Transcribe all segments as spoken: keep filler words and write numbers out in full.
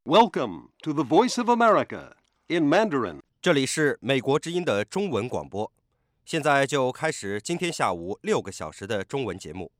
Welcome to the Voice of America in Mandarin. 这里是美国之音的中文广播，现在就开始今天下午六个小时的中文节目。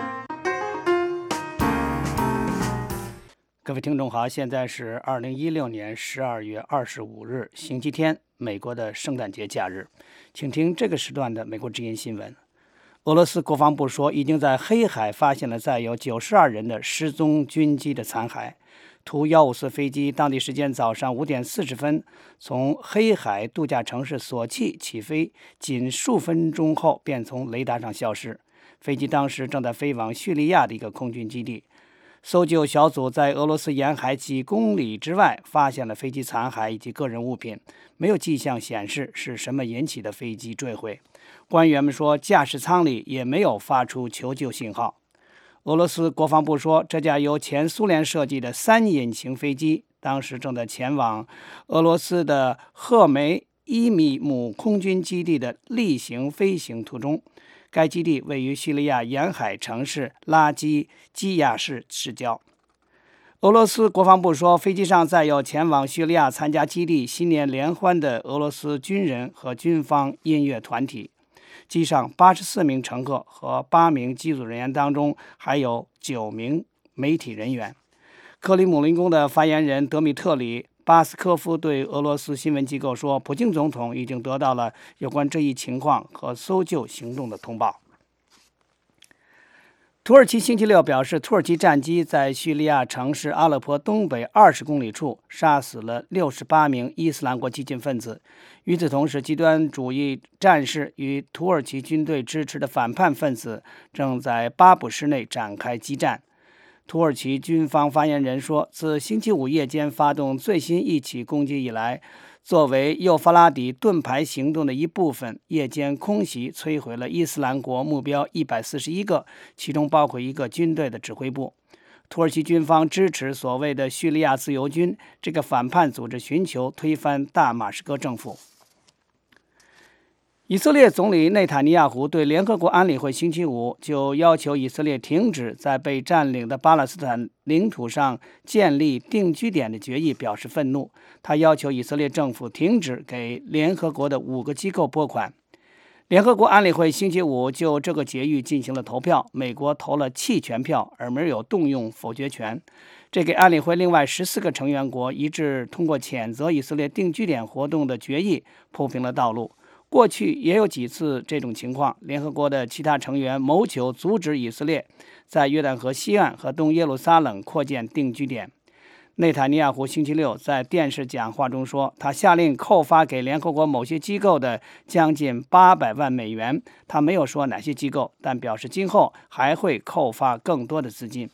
各位听众好，现在是二零一六年十二月二十五日星期天，美国的圣诞节假日，请听这个时段的美国之音新闻。俄罗斯国防部说，已经在黑海发现了载有九十二人的失踪军机的残骸。图一五四飞机当地时间早上五点四十分从黑海度假城市索契起飞，仅数分钟后便从雷达上消失。飞机当时正在飞往叙利亚的一个空军基地。搜救小组在俄罗斯沿海几公里之外发现了飞机残骸以及个人物品，没有迹象显示是什么引起的飞机坠毁。官员们说，驾驶舱里也没有发出求救信号。俄罗斯国防部说，这架由前苏联设计的三引擎飞机当时正在前往俄罗斯的赫梅伊米姆空军基地的例行飞行途中。该基地位于叙利亚沿海城市拉基基亚市市郊。俄罗斯国防部说，飞机上载有前往叙利亚参加基地新年联欢的俄罗斯军人和军方音乐团体。机上八十四名乘客和八名机组人员当中，还有九名媒体人员。克里姆林宫的发言人德米特里·巴斯科夫对俄罗斯新闻机构说，普京总统已经得到了有关这一情况和搜救行动的通报。土耳其星期六表示，土耳其战机在叙利亚城市阿勒颇东北二十公里处杀死了六十八名伊斯兰国激进分子。与此同时，极端主义战士与土耳其军队支持的反叛分子正在巴卜市内展开激战。土耳其军方发言人说，自星期五夜间发动最新一起攻击以来，作为幼发拉底盾牌行动的一部分，夜间空袭摧毁了伊斯兰国目标一百四十一个，其中包括一个军队的指挥部。土耳其军方支持所谓的叙利亚自由军这个反叛组织，寻求推翻大马士革政府。以色列总理内塔尼亚胡对联合国安理会星期五就要求以色列停止在被占领的巴勒斯坦领土上建立定居点的决议表示愤怒。他要求以色列政府停止给联合国的五个机构拨款。联合国安理会星期五就这个决议进行了投票，美国投了弃权票，而没有动用否决权。这给安理会另外十四个成员国一致通过谴责以色列定居点活动的决议铺平了道路。过去也有几次这种情况，联合国的其他成员谋求阻止以色列在约旦河西岸和东耶路撒冷扩建定居点。内塔尼亚胡星期六在电视讲话中说，他下令扣发给联合国某些机构的将近八百万美元。他没有说哪些机构，但表示今后还会扣发更多的资金。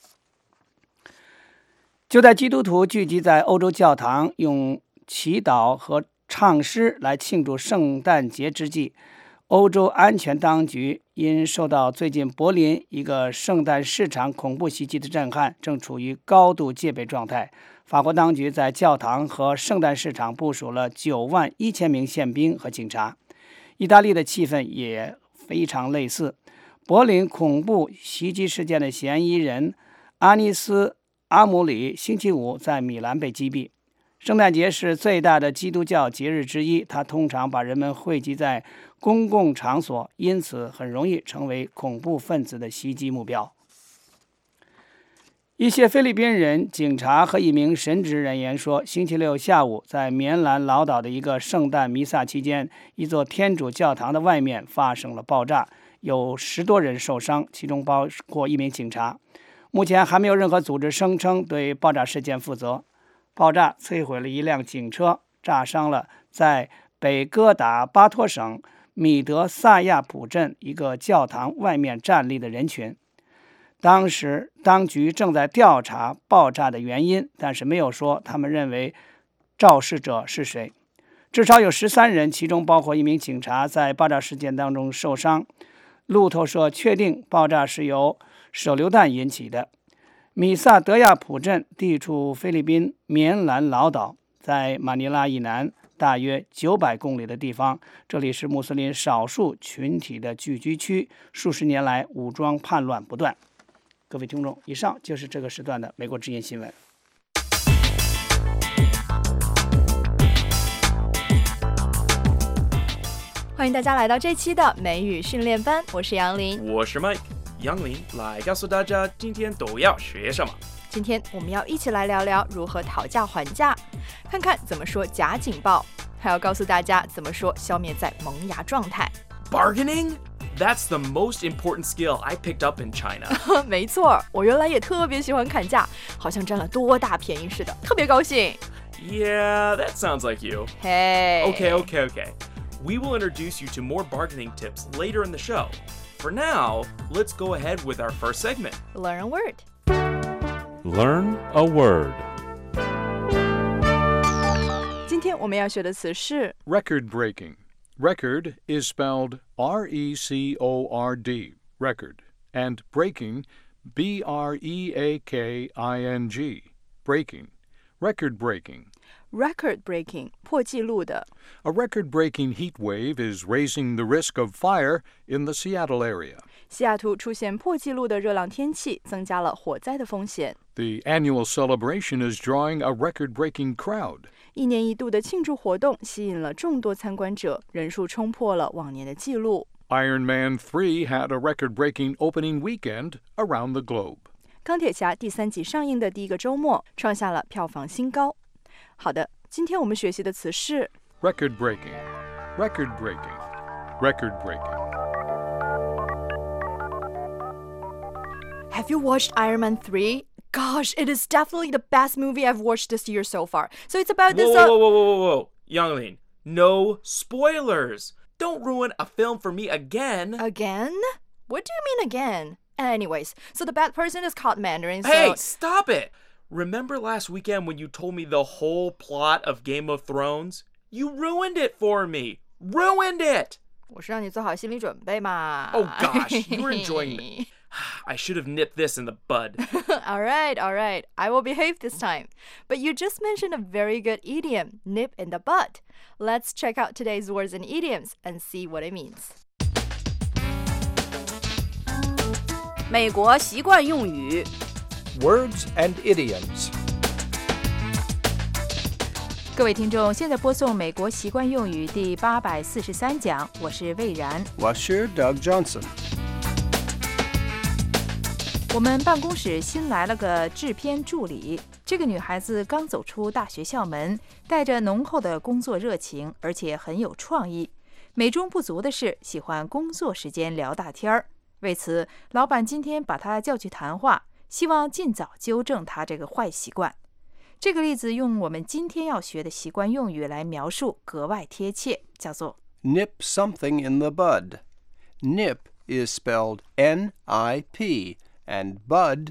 就在基督徒聚集在欧洲教堂用祈祷和唱诗来庆祝圣诞节之际，欧洲安全当局因受到最近柏林一个圣诞市场恐怖袭击的震撼，正处于高度戒备状态。法国当局在教堂和圣诞市场部署了九万一千名宪兵和警察。意大利的气氛也非常类似。柏林恐怖袭击事件的嫌疑人阿尼斯·阿姆里星期五在米兰被击毙。圣诞节是最大的基督教节日之一，它通常把人们汇集在公共场所，因此很容易成为恐怖分子的袭击目标。一些菲律宾人、警察和一名神职人员说，星期六下午在棉兰老岛的一个圣诞弥撒期间，一座天主教堂的外面发生了爆炸，有十多人受伤，其中包括一名警察。目前还没有任何组织声称对爆炸事件负责。爆炸摧毁了一辆警车，炸伤了在北哥打巴托省米德萨亚普镇一个教堂外面站立的人群。当时当局正在调查爆炸的原因，但是没有说他们认为肇事者是谁。至少有十三人，其中包括一名警察，在爆炸事件当中受伤。路透社确定爆炸是由手榴弹引起的。米萨德亚普镇地处菲律宾棉兰老岛，在马尼拉以南大约九百公里的地方，这里是穆斯林少数群体的聚居区，数十年来武装叛乱不断。各位听众，以上就是这个时段的美国之音新闻。 欢迎大家来到这期的美语训练班，我是杨林， 我是 Mike。杨林来告诉大家今天都要学什么。 今天我们要一起来聊聊如何讨价还价，看看怎么说假警报，还要告诉大家怎么说消灭在萌芽状态。 Bargaining? That's the most important skill I picked up in China. 没错，我原来也特别喜欢砍价，好像占了多大便宜似的，特别高兴。 Yeah, that sounds like you. Hey. Okay, okay, okay. We will introduce you to more bargaining tips later in the show. For now, let's go ahead with our first segment. Learn a word. Learn a word. 今天我们要学的词是 Record-breaking. Record is spelled R E C O R D, record, and breaking, B R E A K I N G, breaking. Record-breaking. record-breaking, 破纪录的。 A record-breaking heat wave is raising the risk of fire in the Seattle area. 西雅图出现破纪录的热浪天气，增加了火灾的风险。 The annual celebration is drawing a record-breaking crowd. 一年一度的庆祝活动吸引了众多参观者，人数冲破了往年的纪录。 Iron Man three had a record-breaking opening weekend around the globe. 钢铁侠第三集上映的第一个周末，创下了票房新高。好的，今天我们学习的词是 Record-breaking, record-breaking, record-breaking. Have you watched Iron Man three? Gosh, it is definitely the best movie I've watched this year so far. So it's about this... Whoa, uh... whoa, whoa, whoa, whoa, whoa. Youngling, no spoilers. Don't ruin a film for me again. Again? What do you mean again? Anyways, so the bad person is called Mandarin, so... Hey, stop it! Remember last weekend when you told me the whole plot of Game of Thrones? You ruined it for me. Ruined it! 我是让你做好心理准备嘛。 Oh gosh, you were enjoying me. I should have nipped this in the bud. all right, all right. I will behave this time. But you just mentioned a very good idiom, nip in the bud. Let's check out today's words and idioms and see what it means. 美国习惯用语 Words and idioms. 各位听众，现在播送美国习惯用语第八百四十三讲，我是魏然。 我是 Doug Johnson. 我们办公室新来了个制片助理，这个女孩子刚走出大学校门，带着浓厚的工作热情，而且很有创意。美中不足的是，喜欢工作时间聊大天儿。为此，老板今天把她叫去谈话，希望尽早纠正她这个坏习惯。这个例子用我们今天要学的习惯用语来描述，格外贴切，叫做 Nip something in the bud. Nip is spelled N I P and bud,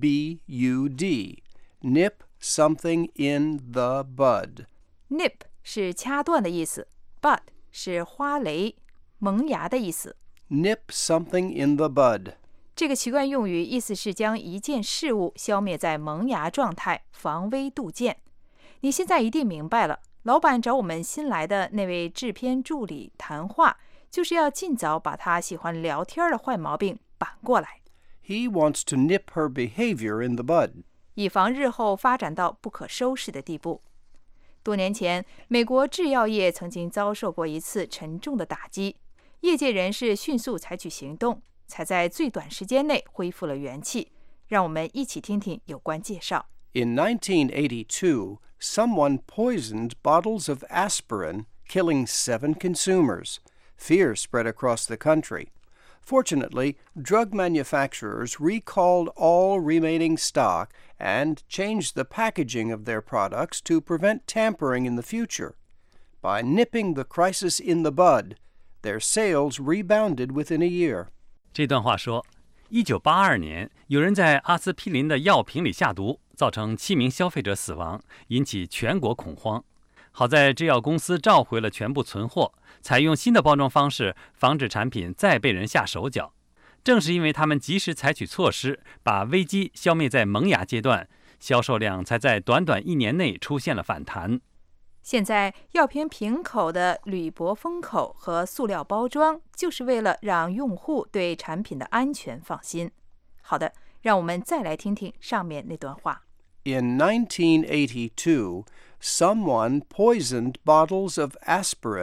B U D. Nip something in the bud. Nip 是掐断的意思， bud 是花蕾、萌芽的意思。 Nip something in the bud. 这个习惯用语意思是将一件事物消灭在萌芽状态，防微杜渐。你现在一定明白了，老板找我们新来的那位制片助理谈话，就是要尽早把他喜欢聊天的坏毛病扳过来。 He wants to nip her behavior in the bud. 以防日后发展到不可收拾的地步。多年前，美国制药业曾经遭受过一次沉重的打击，业界人士迅速采取行动，才在最短时间内恢复了元气。让我们一起听听有关介绍。 In nineteen eighty-two, someone poisoned bottles of aspirin, killing seven consumers. Fear spread across the country. Fortunately, drug manufacturers recalled all remaining stock and changed the packaging of their products to prevent tampering in the future. By nipping the crisis in the bud, their sales rebounded within a year. 这段话说，一九八二年，有人在阿司匹林的药瓶里下毒，造成七名消费者死亡，引起全国恐慌。好在制药公司召回了全部存货，采用新的包装方式，防止产品再被人下手脚。正是因为他们及时采取措施，把危机消灭在萌芽阶段，销售量才在短短一年内出现了反弹。 现在药瓶瓶口的铝箔封口和塑料包装，就是为了让用户对产品的安全放心。好的，让我们再来听听上面那段话。 In nineteen eighty-two, someone poisoned bottles of aspirin,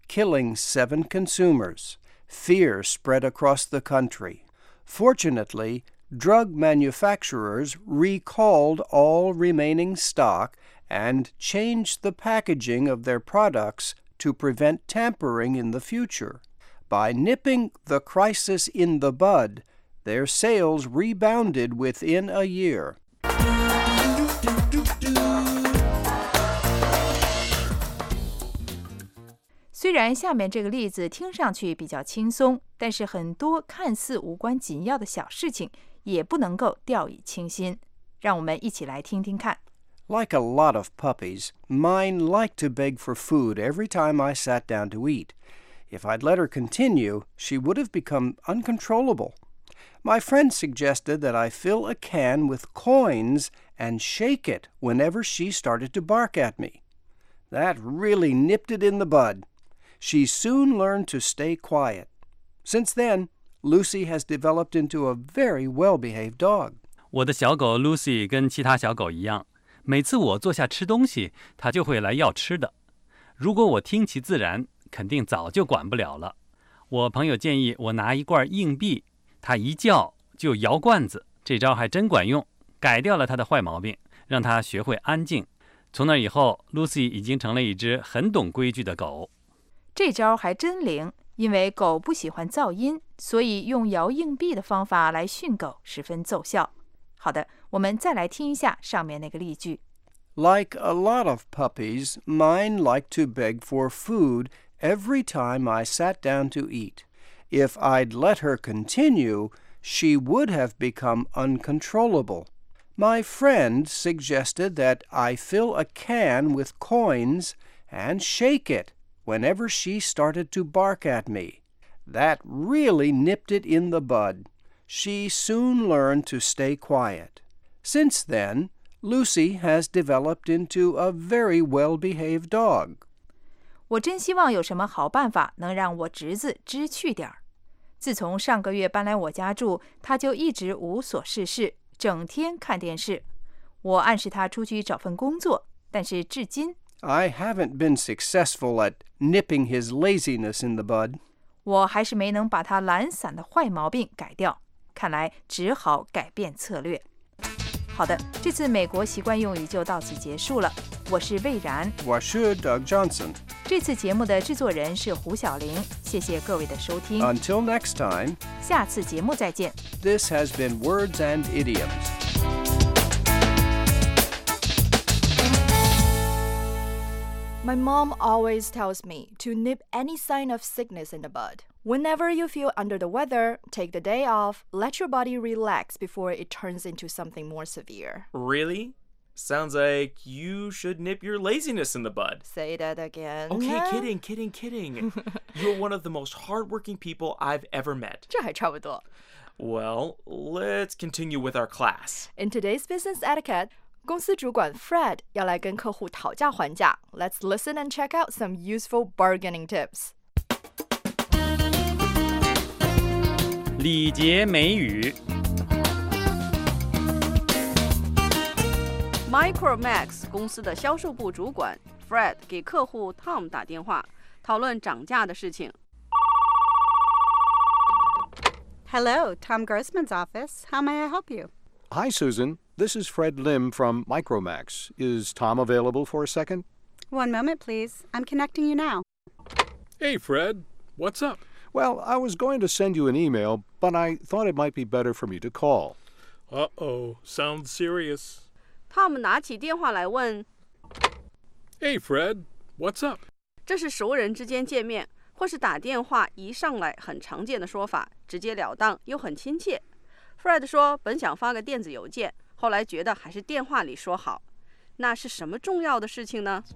killing seven consumers. Fear spread across the country. Fortunately, drug manufacturers recalled all remaining stock and changed the packaging of their products to prevent tampering in the future. By nipping the crisis in the bud, their sales rebounded within a year. 虽然下面这个例子听上去比较轻松，但是很多看似无关紧要的小事情也不能够掉以轻心。让我们一起来听听看。 Like a lot of puppies, mine liked to beg for food every time I sat down to eat. If I'd let her continue, she would have become uncontrollable. My friend suggested that I fill a can with coins and shake it whenever she started to bark at me. That really nipped it in the bud. She soon learned to stay quiet. Since then, Lucy has developed into a very well-behaved dog. 我的小狗 Lucy 跟其他小狗一样，每次我坐下吃东西，它就会来要吃的。如果我听其自然，肯定早就管不了了。我朋友建议我拿一罐硬币，它一叫就摇罐子，这招还真管用，改掉了它的坏毛病，让它学会安静。从那以后 ，Lucy 已经成了一只很懂规矩的狗。 这招还真灵，因为狗不喜欢噪音，所以用摇硬币的方法来训狗十分奏效。好的，我们再来听一下上面那个例句。 Like a lot of puppies, mine liked to beg for food every time I sat down to eat. If I'd let her continue, she would have become uncontrollable. My friend suggested that I fill a can with coins and shake it whenever she started to bark at me. That really nipped it in the bud. She soon learned to stay quiet. Since then, Lucy has developed into a very well-behaved dog. 我真希望有什么好办法能让我侄子知趣点儿。自从上个月搬来我家住，他就一直无所事事，整天看电视。我暗示他出去找份工作，但是至今 I haven't been successful at nipping his laziness in the bud. 我还是没能把他懒散的坏毛病改掉，看来只好改变策略。好的，这次美国习惯用语就到此结束了。我是魏然， 我是 Doug Johnson. 这次节目的制作人是胡小玲，谢谢各位的收听。 Until next time, 下次节目再见。 this has been Words and Idioms. My mom always tells me to nip any sign of sickness in the bud. Whenever you feel under the weather, take the day off, let your body relax before it turns into something more severe. Really? Sounds like you should nip your laziness in the bud. Say that again. Okay, kidding, kidding, kidding. You're one of the most hardworking people I've ever met. 这还差不多。 Well, let's continue with our class. In today's business etiquette, 公司主管 Fred 要来跟客户讨价还价。Let's listen and check out some useful bargaining tips. 礼节美语。 Micromax 公司的销售部主管 Fred 给客户 Tom 打电话，讨论涨价的事情。 Hello, Tom Grossman's office. How may I help you? Hi, Susan. This is Fred Lim from Micromax. Is Tom available for a second? One moment, please. I'm connecting you now. Hey, Fred. What's up? Well, I was going to send you an email, but I thought it might be better for me to call. Uh-oh. Sounds serious. Tom 拿起电话来问 Hey, Fred. What's up? 这是熟人之间见面，或是打电话一上来很常见的说法，直截了当又很亲切。Fred 说本想发个电子邮件，后来觉得还是电话里说好。那是什么重要的事情呢？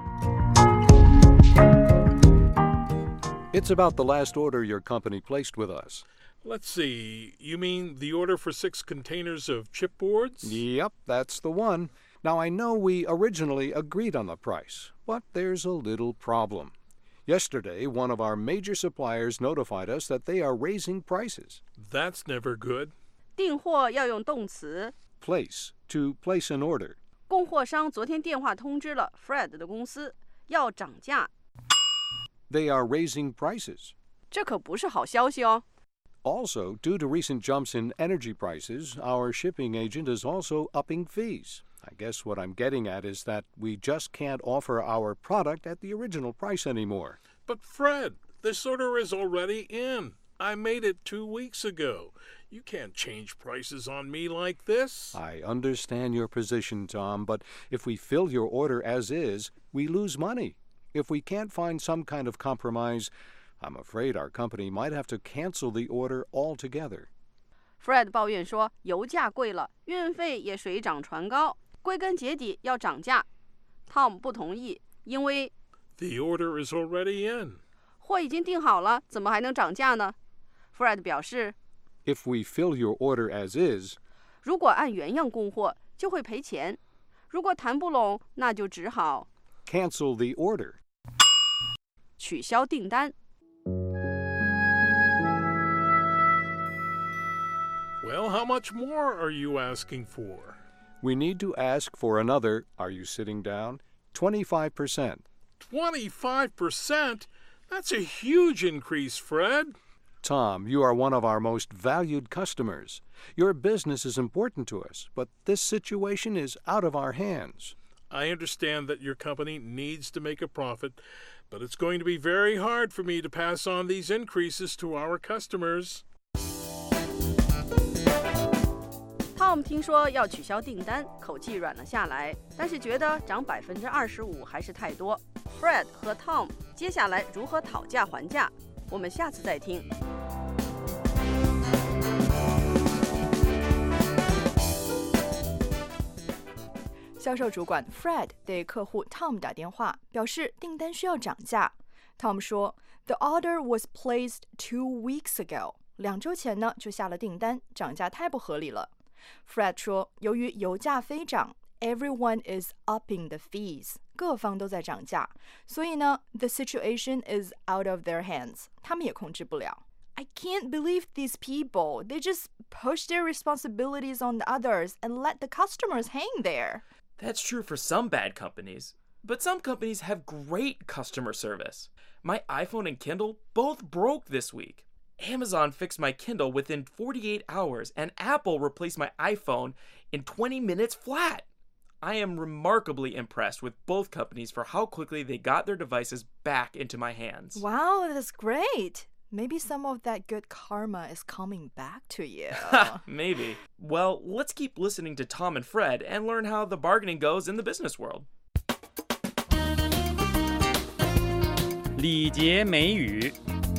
It's about the last order your company placed with us. Let's see. You mean the order for six containers of chipboards? Yep, that's the one. Now, I know we originally agreed on the price, but there's a little problem. Yesterday, one of our major suppliers notified us that they are raising prices. That's never good. 订货要用动词 Place, to place an order. 供货商昨天电话通知了 Fred 的公司要涨价。 They are raising prices. 这可不是好消息哦。 Also, due to recent jumps in energy prices, our shipping agent is also upping fees. I guess what I'm getting at is that we just can't offer our product at the original price anymore. But Fred, this order is already in. I made it two weeks ago. You can't change prices on me like this. I understand your position, Tom, but if we fill your order as is, we lose money. If we can't find some kind of compromise, I'm afraid our company might have to cancel the order altogether. Fred 抱怨说，油价贵了，运费也水涨船高，归根结底要涨价。Tom 不同意，因为 The order is already in. 货已经订好了，怎么还能涨价呢？ Fred 表示 If we fill your order as is, 如果按原样供货，就会赔钱。如果谈不拢，那就只好 cancel the order. 取消订单。 Well, how much more are you asking for? We need to ask for another, are you sitting down? twenty-five percent. twenty-five percent? That's a huge increase, Fred. Tom, you are one of our most valued customers. Your business is important to us, but this situation is out of our hands. I understand that your company needs to make a profit, but it's going to be very hard for me to pass on these increases to our customers. Tom 听说要取消订单，口气软了下来，但是觉得涨百分之二十五还是太多。Fred 和 Tom 接下来如何讨价还价？我们下次再听。 销售主管 Fred 对客户 Tom 打电话，表示订单需要涨价。Tom 说 ，The order was placed two weeks ago。两周前呢就下了订单，涨价太不合理了。Fred 说，由于油价飞涨 ，everyone is upping the fees， 各方都在涨价，所以呢 ，the situation is out of their hands， 他们也控制不了。I can't believe these people. They just push their responsibilities on the others and let the customers hang there. That's true for some bad companies, but some companies have great customer service. My iPhone and Kindle both broke this week. Amazon fixed my Kindle within forty-eight hours, and Apple replaced my iPhone in twenty minutes flat. I am remarkably impressed with both companies for how quickly they got their devices back into my hands. Wow, that's great. Maybe some of that good karma is coming back to you. Maybe. Well, let's keep listening to Tom and Fred and learn how the bargaining goes in the business world. 礼节美语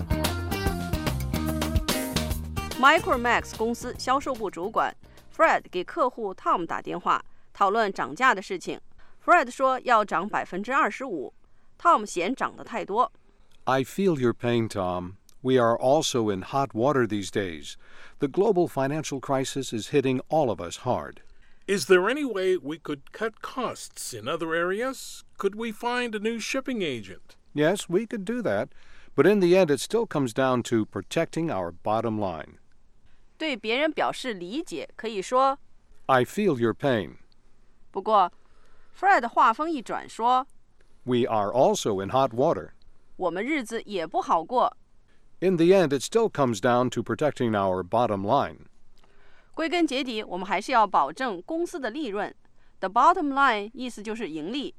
Micromax 公司销售部主管 Fred 给客户 Tom 打电话，讨论涨价的事情。Fred 说要涨百分之二十五 ，Tom 嫌涨得太多。 I feel your pain, Tom. We are also in hot water these days. The global financial crisis is hitting all of us hard. Is there any way we could cut costs in other areas? Could we find a new shipping agent? Yes, we could do that, but in the end it still comes down to protecting our bottom line. 对别人表示理解，可以说 I feel your pain. 不过 Fred 话锋一转说 We are also in hot water. 我们日子也不好过。 In the end, it still comes down to protecting our bottom line. 归根结底，我们还是要保证公司的利润。The bottom line 意思就是盈利。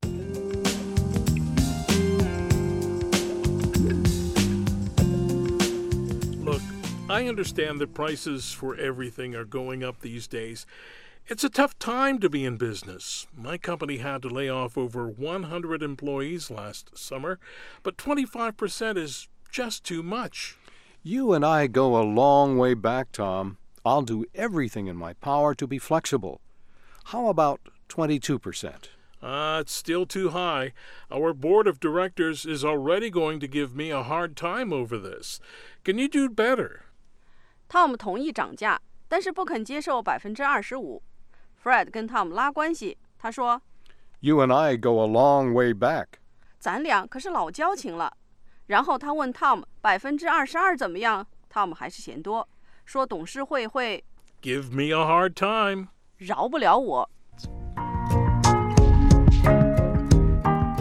Look, I understand that prices for everything are going up these days. It's a tough time to be in business. My company had to lay off over one hundred employees last summer, but twenty-five percent is just too much. You and I go a long way back, Tom. I'll do everything in my power to be flexible. How about twenty-two percent? Ah, uh, it's still too high. Our board of directors is already going to give me a hard time over this. Can you do better? Tom 同意涨价，但是不肯接受百分之二十五。Fred 跟 Tom 拉关系，他说 You and I go a long way back. 咱俩可是老交情了。然后他问 Tom 百分之二十二怎么样 ？Tom 还是嫌多，说董事会会 Give me a hard time. 饶不了我。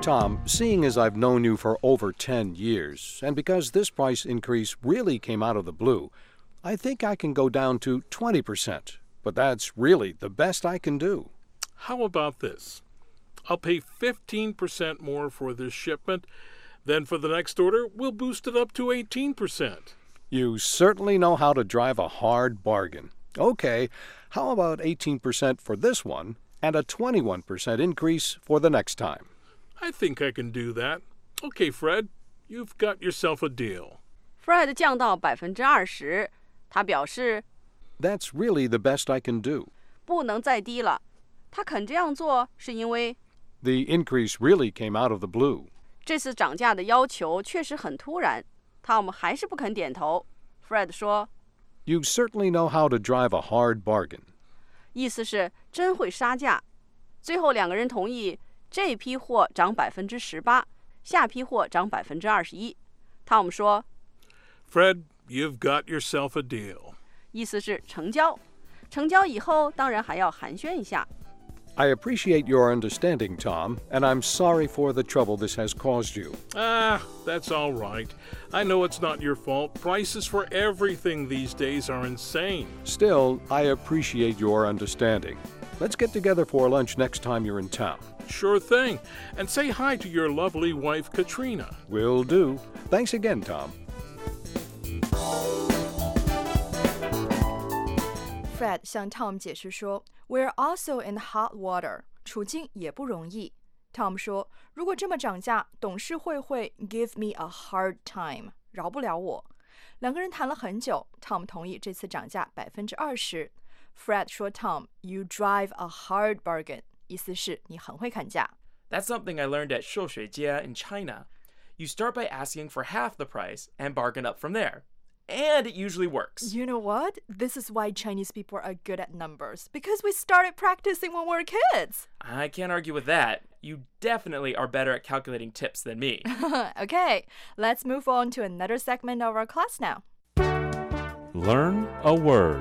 Tom, seeing as I've known you for over ten years, and because this price increase really came out of the blue, I think I can go down to twenty percent. But that's really the best I can do. How about this? I'll pay fifteen percent more for this shipment. Then for the next order, we'll boost it up to eighteen percent. You certainly know how to drive a hard bargain. Okay, how about eighteen percent for this one and a twenty-one percent increase for the next time? I think I can do that. Okay, Fred, you've got yourself a deal. Fred 降到百分之二十，他表示 That's really the best I can do. 不能再低了。他肯这样做是因为 The increase really came out of the blue. 这次涨价的要求确实很突然。Tom 还是不肯点头。Fred 说 You certainly know how to drive a hard bargain. 意思是真会杀价。最后两个人同意这批货涨百分之十八，下批货涨百分之二十一。Tom 说 Fred, you've got yourself a deal. 意思是成交。成交以后当然还要寒暄一下。 I appreciate your understanding, Tom, and I'm sorry for the trouble this has caused you. Ah, that's all right. I know it's not your fault. Prices for everything these days are insane. Still, I appreciate your understanding. Let's get together for lunch next time you're in town. Sure thing. And say hi to your lovely wife, Katrina. Will do. Thanks again, Tom. Fred 向 Tom 解释说 We're also in hot water 处境也不容易 Tom 说如果这么涨价董事会会 give me a hard time 饶不了我两个人谈了很久 Tom 同意这次涨价 百分之二十 Fred 说 Tom You drive a hard bargain 意思是你很会砍价 That's something I learned at 寿水街 in China. You start by asking for half the price and bargain up from there. And it usually works. You know what? This is why Chinese people are good at numbers. Because we started practicing when we were kids. I can't argue with that. You definitely are better at calculating tips than me. Okay, let's move on to another segment of our class now. Learn a word.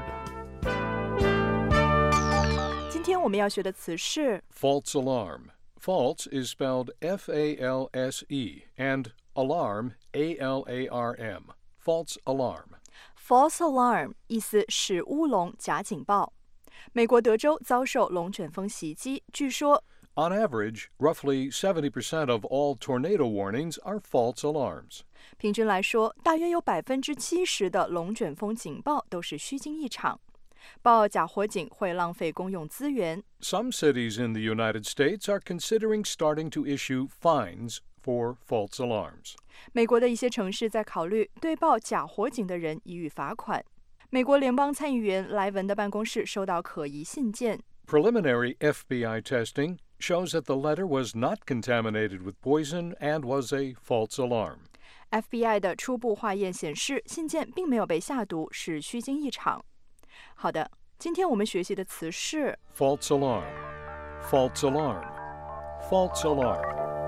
今天我们要学的词是 False alarm. False is spelled F A L S E and alarm A L A R M. False alarm. False alarm 意思是乌龙假警报。美国德州遭受龙卷风袭击，据说 On average, roughly seventy percent of all tornado warnings are false alarms. 平均来说，大约有百分之七十的龙卷风警报都是虚惊一场。报假火警会浪费公用资源。 Some cities in the United States are considering starting to issue fines for false alarms. 美国的一些城市在考虑对报假火警的人予以罚款。美国联邦参议员莱文的办公室收到可疑信件。 Preliminary F B I testing shows that the letter was not contaminated with poison and was a false alarm. F B I 的初步化验显示，信件并没有被下毒，是虚惊一场。好的，今天我们学习的词是 false alarm, false alarm, false alarm.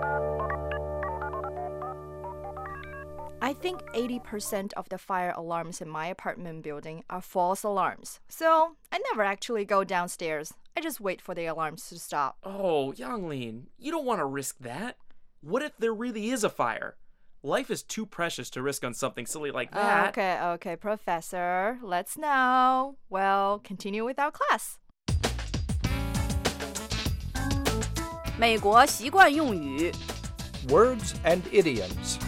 I think eighty percent of the fire alarms in my apartment building are false alarms. So I never actually go downstairs. I just wait for the alarms to stop. Oh, Yanglin, you don't want to risk that. What if there really is a fire? Life is too precious to risk on something silly like that. Okay, okay, Professor. Let's now, well, continue with our class. 美国习惯用语 Words and idioms.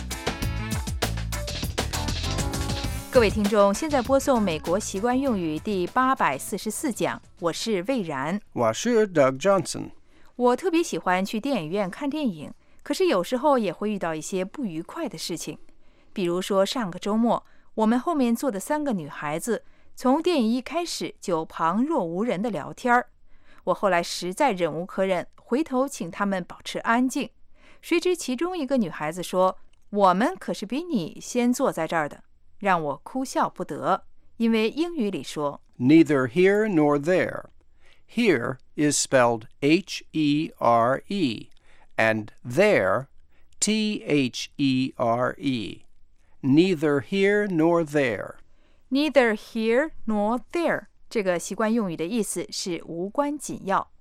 各位听众，现在播送美国习惯用语第八百四十四讲，我是魏然。 我是 Doug Johnson. 我特别喜欢去电影院看电影，可是有时候也会遇到一些不愉快的事情。比如说上个周末，我们后面坐的三个女孩子，从电影一开始就旁若无人的聊天儿。我后来实在忍无可忍，回头请她们保持安静。谁知其中一个女孩子说：“我们可是比你先坐在这儿的。”让我哭笑不得，因为英语里说 Neither here nor there. Here is spelled H E R E, and there, T H E R E. Neither here nor there. Neither here nor there 这个习惯用语的意思是无关紧要。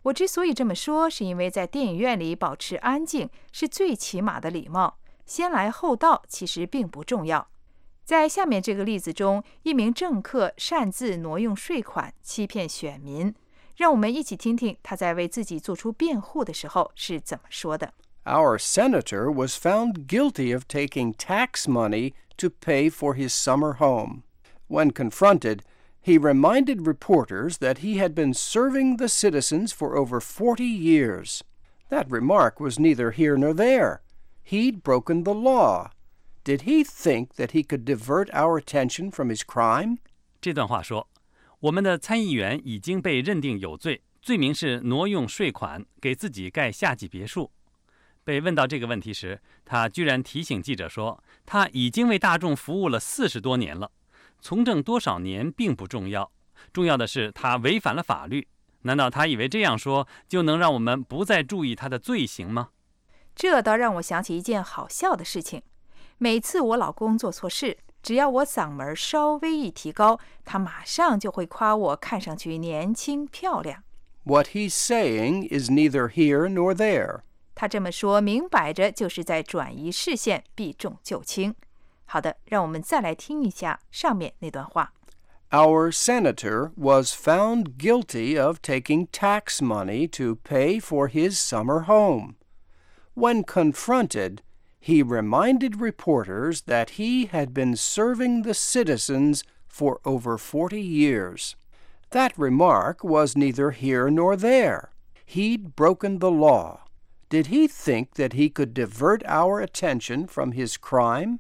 我之所以这么说，是因为在电影院里保持安静是最起码的礼貌，先来后到其实并不重要。在下面这个例子中，一名政客擅自挪用税款，欺骗选民。让我们一起听听他在为自己做出辩护的时候是怎么说的。 Our senator was found guilty of taking tax money to pay for his summer home. When confronted, he reminded reporters that he had been serving the citizens for over forty years. That remark was neither here nor there. He'd broken the law. Did he think that he could divert our attention from his crime? 这段话说，我们的参议员已经被认定有罪，罪名是挪用税款给自己盖夏季别墅。被问到这个问题时，他居然提醒记者说，他已经为大众服务了四十多年了，从政多少年并不重要，重要的是他违反了法律。难道他以为这样说就能让我们不再注意他的罪行吗？ 这倒让我想起一件好笑的事情。每次我老公做错事，只要我嗓门稍微一提高，他马上就会夸我看上去年轻漂亮。 What he's saying is neither here nor there. 他这么说，明摆着就是在转移视线，避重就轻。好的，让我们再来听一下上面那段话。 Our senator was found guilty of taking tax money to pay for his summer home. When confronted, he reminded reporters that he had been serving the citizens for over forty years. That remark was neither here nor there. He'd broken the law. Did he think that he could divert our attention from his crime?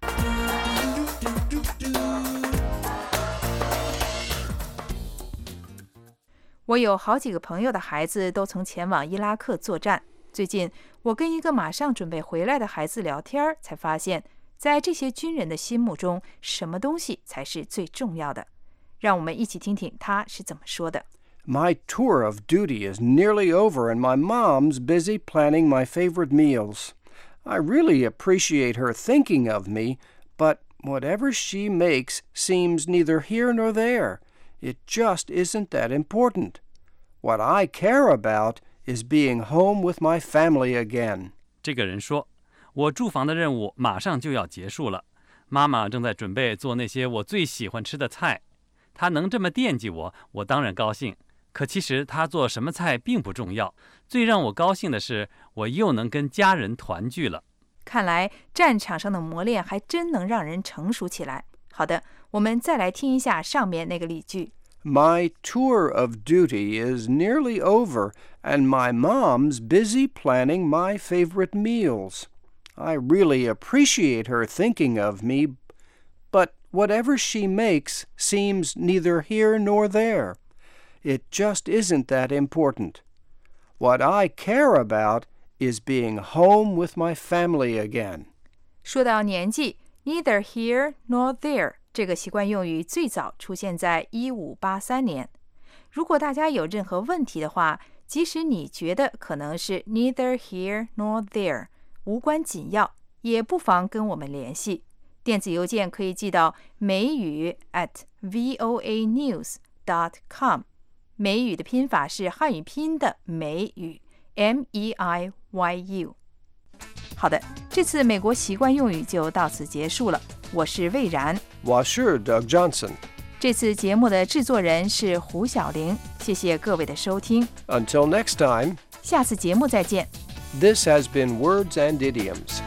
我有好几个朋友的孩子都曾前往伊拉克作战。最近，我跟一个马上准备回来的孩子聊天，才发现，在这些军人的心目中，什么东西才是最重要的？让我们一起听听他是怎么说的。 My tour of duty is nearly over, and my mom's busy planning my favorite meals. I really appreciate her thinking of me, but whatever she makes seems neither here nor there. It just isn't that important. What I care about is being home with my family again. 这个人说，我驻防的任务马上就要结束了，妈妈正在准备做那些我最喜欢吃的菜。她能这么惦记我，我当然高兴。可其实她做什么菜并不重要，最让我高兴的是，我又能跟家人团聚了。 看来战场上的磨练还真能让人成熟起来。好的，我们再来听一下上面那个例句。 My tour of duty is nearly over, and my mom's busy planning my favorite meals. I really appreciate her thinking of me, but whatever she makes seems neither here nor there. It just isn't that important. What I care about is being home with my family again. 说到年纪 ，neither here nor there 这个习惯用语最早出现在一五八三年。如果大家有任何问题的话，即使你觉得可能是 neither here nor there 无关紧要，也不妨跟我们联系。电子邮件可以寄到美语 at voa news dot com。美语的拼法是汉语拼音的美语 M E I Y U。 好的，这次美国习惯用语就到此结束了。我是魏然， 我是 Doug Johnson。 这次节目的制作人是胡小玲，谢谢各位的收听。 Until next time， 下次节目再见。 This has been Words and Idioms.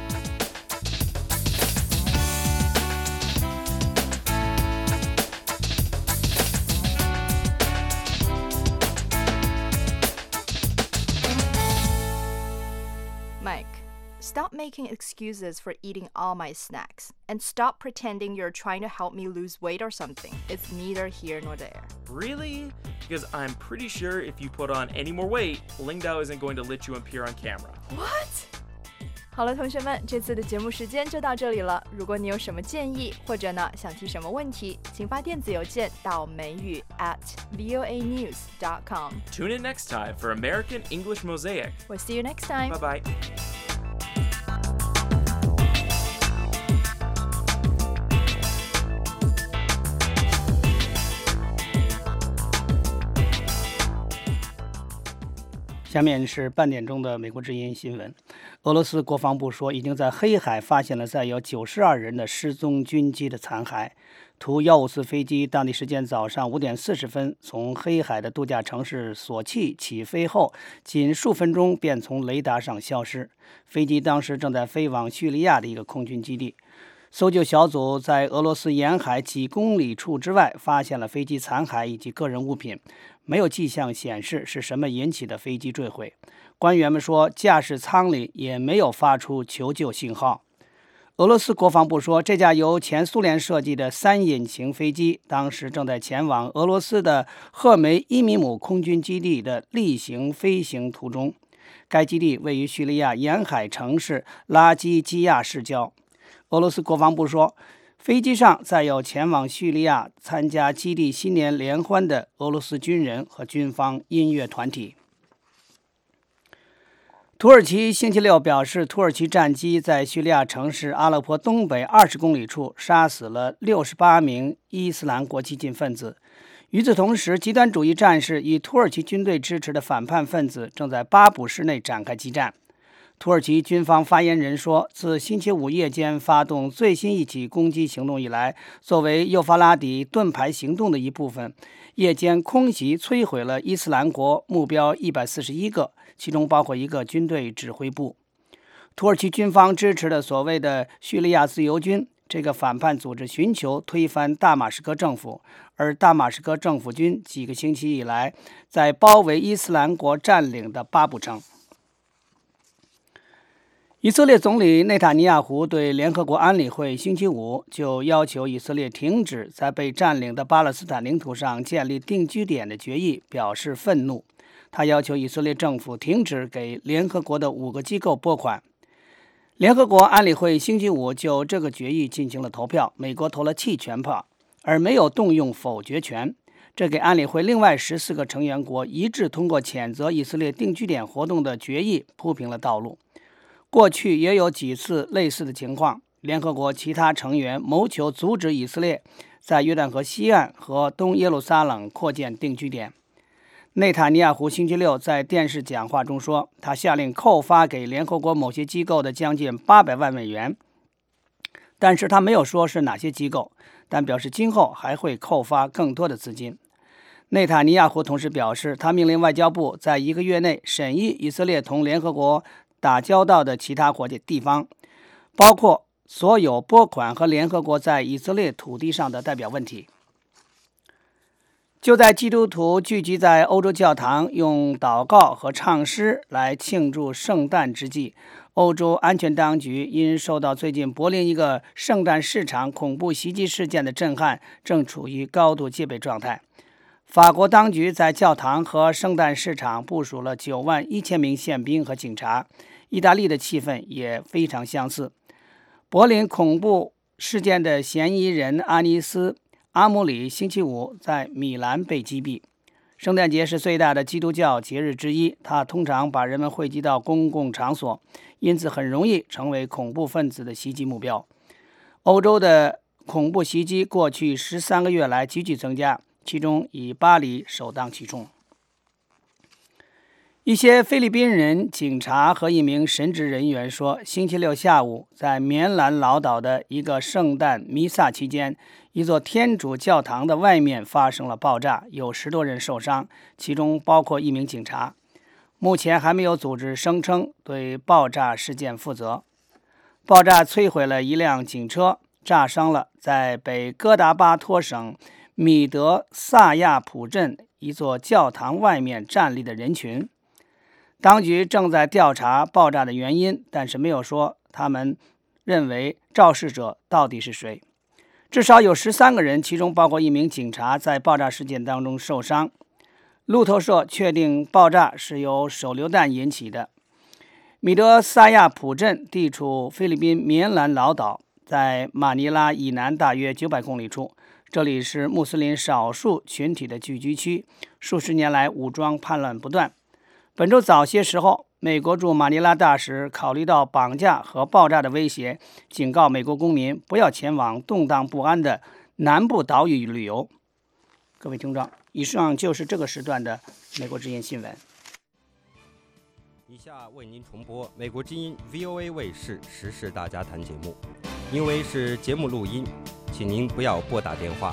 Stop making excuses for eating all my snacks, and stop pretending you're trying to help me lose weight or something. It's neither here nor there. Really? Because I'm pretty sure if you put on any more weight, Ling Dao isn't going to let you appear on camera. What? 好了，同学们，这次的节目时间就到这里了。如果你有什么建议，或者呢想提什么问题，请发电子邮件到美语 at voa news dot com. Tune in next time for American English Mosaic. We'll see you next time. Bye bye. 下面是半点钟的美国之音新闻。俄罗斯国防部说，已经在黑海发现了载有九十二人的失踪军机的残骸。图一五四飞机当地时间早上五点四十分从黑海的度假城市索契起飞后，仅数分钟便从雷达上消失。飞机当时正在飞往叙利亚的一个空军基地。搜救小组在俄罗斯沿海几公里处之外发现了飞机残骸以及个人物品，没有迹象显示是什么引起的飞机坠毁。官员们说，驾驶舱里也没有发出求救信号。俄罗斯国防部说，这架由前苏联设计的三引擎飞机当时正在前往俄罗斯的赫梅伊米姆空军基地的例行飞行途中。该基地位于叙利亚沿海城市拉基基亚市郊。俄罗斯国防部说，飞机上载有前往叙利亚参加基地新年联欢的俄罗斯军人和军方音乐团体。土耳其星期六表示，土耳其战机在叙利亚城市阿勒颇东北二十公里处杀死了六十八名伊斯兰国激进分子。与此同时，极端主义战士以土耳其军队支持的反叛分子正在巴卜市内展开激战。土耳其军方发言人说，自星期五夜间发动最新一起攻击行动以来，作为幼发拉底盾牌行动的一部分，夜间空袭摧毁了伊斯兰国目标一百四十一个，其中包括一个军队指挥部。土耳其军方支持的所谓的叙利亚自由军这个反叛组织寻求推翻大马士革政府，而大马士革政府军几个星期以来在包围伊斯兰国占领的巴卜城。以色列总理内塔尼亚胡对联合国安理会星期五就要求以色列停止在被占领的巴勒斯坦领土上建立定居点的决议表示愤怒。他要求以色列政府停止给联合国的五个机构拨款。联合国安理会星期五就这个决议进行了投票，美国投了弃权票，而没有动用否决权。这给安理会另外十四个成员国一致通过谴责以色列定居点活动的决议铺平了道路。过去也有几次类似的情况，联合国其他成员谋求阻止以色列在约旦河西岸和东耶路撒冷扩建定居点。内塔尼亚胡星期六在电视讲话中说，他下令扣发给联合国某些机构的将近八百万美元，但是他没有说是哪些机构，但表示今后还会扣发更多的资金。内塔尼亚胡同时表示，他命令外交部在一个月内审议以色列同联合国打交道的其他国家地方，包括所有拨款和联合国在以色列土地上的代表问题。就在基督徒聚集在欧洲教堂用祷告和唱诗来庆祝圣诞之际，欧洲安全当局因受到最近柏林一个圣诞市场恐怖袭击事件的震撼，正处于高度戒备状态。法国当局在教堂和圣诞市场部署了九万一千名宪兵和警察。意大利的气氛也非常相似。柏林恐怖事件的嫌疑人阿尼斯·阿姆里星期五在米兰被击毙。圣诞节是最大的基督教节日之一，它通常把人们汇集到公共场所，因此很容易成为恐怖分子的袭击目标。欧洲的恐怖袭击过去十三个月来急剧增加，其中以巴黎首当其冲。一些菲律宾人、警察和一名神职人员说，星期六下午在棉兰老岛的一个圣诞弥撒期间，一座天主教堂的外面发生了爆炸，有十多人受伤，其中包括一名警察。目前还没有组织声称对爆炸事件负责。爆炸摧毁了一辆警车，炸伤了在北哥达巴托省米德萨亚普镇一座教堂外面站立的人群。当局正在调查爆炸的原因，但是没有说他们认为肇事者到底是谁。至少有十三个人，其中包括一名警察，在爆炸事件当中受伤。路透社确定爆炸是由手榴弹引起的。米德萨亚普镇地处菲律宾棉兰老岛，在马尼拉以南大约九百公里处，这里是穆斯林少数群体的聚居区，数十年来武装叛乱不断。本周早些时候，美国驻马尼拉大使考虑到绑架和爆炸的威胁，警告美国公民不要前往动荡不安的南部岛屿旅游。各位听众，以上就是这个时段的美国之音新闻。 以下为您重播美国之音 V O A 卫视时事大家谈节目，因为是节目录音，请您不要拨打电话。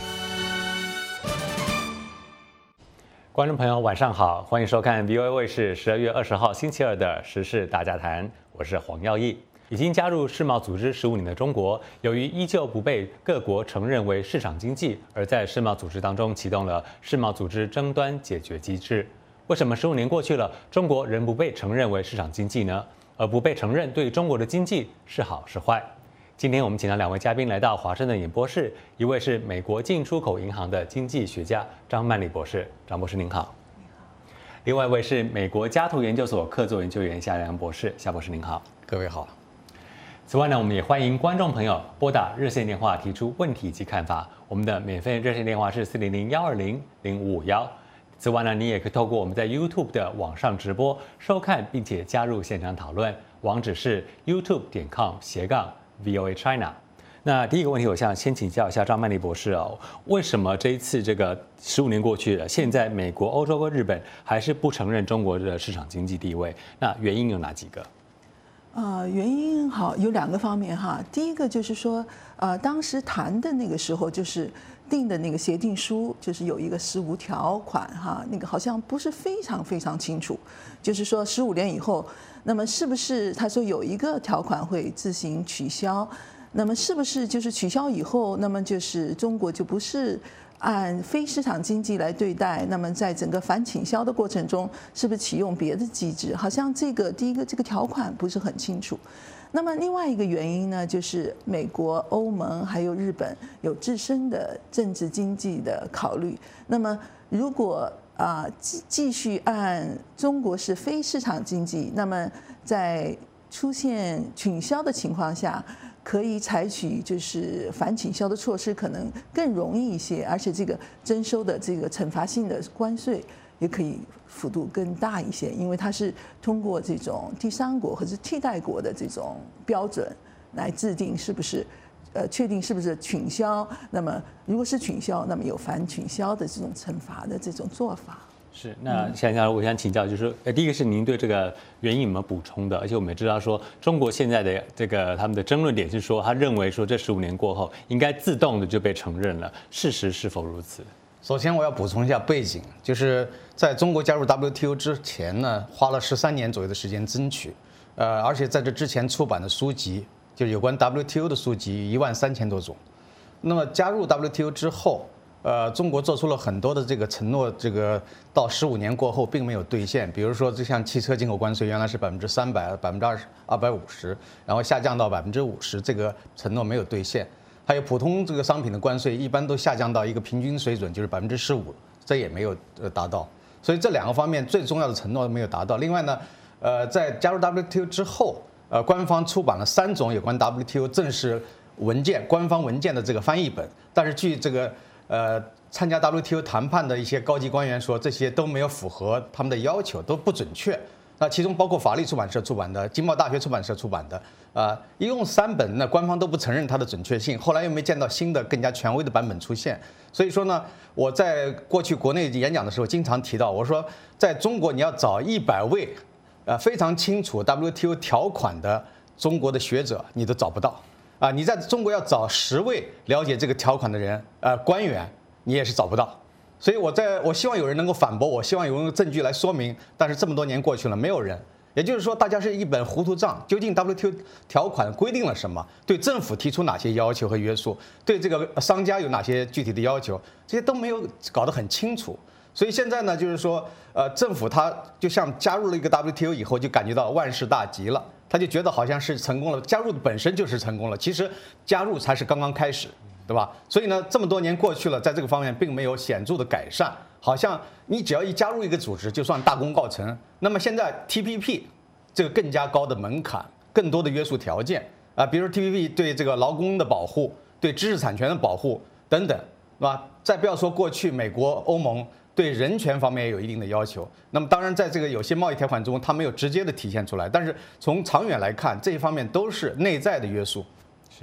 观众朋友，晚上好，欢迎收看 V O A 卫视十二月二十号星期二的时事大家谈，我是黄耀义。已经加入世贸组织十五年的中国，由于依旧不被各国承认为市场经济，而在世贸组织当中启动了世贸组织争端解决机制。为什么十五年过去了，中国仍不被承认为市场经济呢？而不被承认对中国的经济是好是坏？今天我们请到两位嘉宾来到华盛顿演播室，一位是美国进出口银行的经济学家张曼丽博士，张博士您好。另外一位是美国加图研究所客座研究员夏良博士，夏博士您好。 各位好。 此外呢，我们也欢迎观众朋友拨打热线电话提出问题及看法，我们的免费热线电话是四零零幺二零零五五幺。此外呢，你也可以透过我们在 YouTube 的网上直播收看，并且加入现场讨论，网址是 youtube 点 com 斜杠 V O A China。那第一个问题，我想先请教一下张曼丽博士哦，为什么这一次这个十五年过去了，现在美国、欧洲和日本还是不承认中国的市场经济地位？那原因有哪几个？ 呃，原因好有两个方面哈。第一个就是说，呃，当时谈的那个时候就是定的那个协定书，就是有一个十五条款哈，那个好像不是非常非常清楚。就是说十五年以后，那么是不是他说有一个条款会自行取消？那么是不是就是取消以后，那么就是中国就不是按非市场经济来对待？那么在整个反倾销的过程中，是不是启用别的机制？好像这个第一个这个条款不是很清楚。那么另外一个原因呢，就是美国、欧盟还有日本有自身的政治经济的考虑。那么如果啊继继续按中国是非市场经济，那么在出现倾销的情况下，可以采取就是反倾销的措施，可能更容易一些，而且这个征收的这个惩罚性的关税也可以幅度更大一些，因为它是通过这种第三国或者替代国的这种标准来制定是不是，呃，确定是不是倾销。那么如果是倾销，那么有反倾销的这种惩罚的这种做法。 是，那现在我想请教，就是呃，第一个是您对这个原因有没有补充的？而且我们也知道说，中国现在的这个他们的争论点是说，他认为说这十五年过后应该自动的就被承认了，事实是否如此？ 首先我要补充一下背景，就是在中国加入 W T O 之前呢，花了十三年左右的时间争取，呃，而且在这之前出版的书籍，就是有关 W T O 的书籍一万三千多种。那么加入 W T O 之后，呃，中国做出了很多的这个承诺，这个到十五年过后并没有兑现。比如说，就像汽车进口关税原来是百分之三百、百分之二十、二百五十，然后下降到百分之五十，这个承诺没有兑现。还有普通这个商品的关税一般都下降到一个平均水准，就是百分之十五，这也没有呃达到。所以这两个方面最重要的承诺没有达到。另外呢，呃，在加入 W T O 之后，呃，官方出版了三种有关 W T O 正式文件、官方文件的这个翻译本，但是据这个呃，参加 W T O 谈判的一些高级官员说，这些都没有符合他们的要求，都不准确。那其中包括法律出版社出版的、经贸大学出版社出版的，啊，一共三本，那官方都不承认它的准确性。后来又没见到新的更加权威的版本出现，所以说呢，我在过去国内演讲的时候经常提到，我说在中国你要找一百位，呃，非常清楚 W T O 条款的中国的学者，你都找不到。啊，你在中国要找十位了解这个条款的人，呃，官员，你也是找不到。所以我在我希望有人能够反驳，我希望有用证据来说明。但是这么多年过去了，没有人。也就是说，大家是一本糊涂账。究竟 W T O 条款规定了什么？对政府提出哪些要求和约束？对这个商家有哪些具体的要求？这些都没有搞得很清楚。所以现在呢，就是说，呃，政府它就像加入了一个 W T O 以后，就感觉到万事大吉了。他就觉得好像是成功了，加入本身就是成功了，其实加入才是刚刚开始，对吧？所以呢，这么多年过去了，在这个方面并没有显著的改善，好像你只要一加入一个组织，就算大功告成。那么现在 T P P 这个更加高的门槛，更多的约束条件啊，比如 T P P 对这个劳工的保护、对知识产权的保护等等，是吧？再不要说过去美国、欧盟对人权方面也有一定的要求。那么当然，在这个有些贸易条款中，它没有直接的体现出来，但是从长远来看，这一方面都是内在的约束。 是，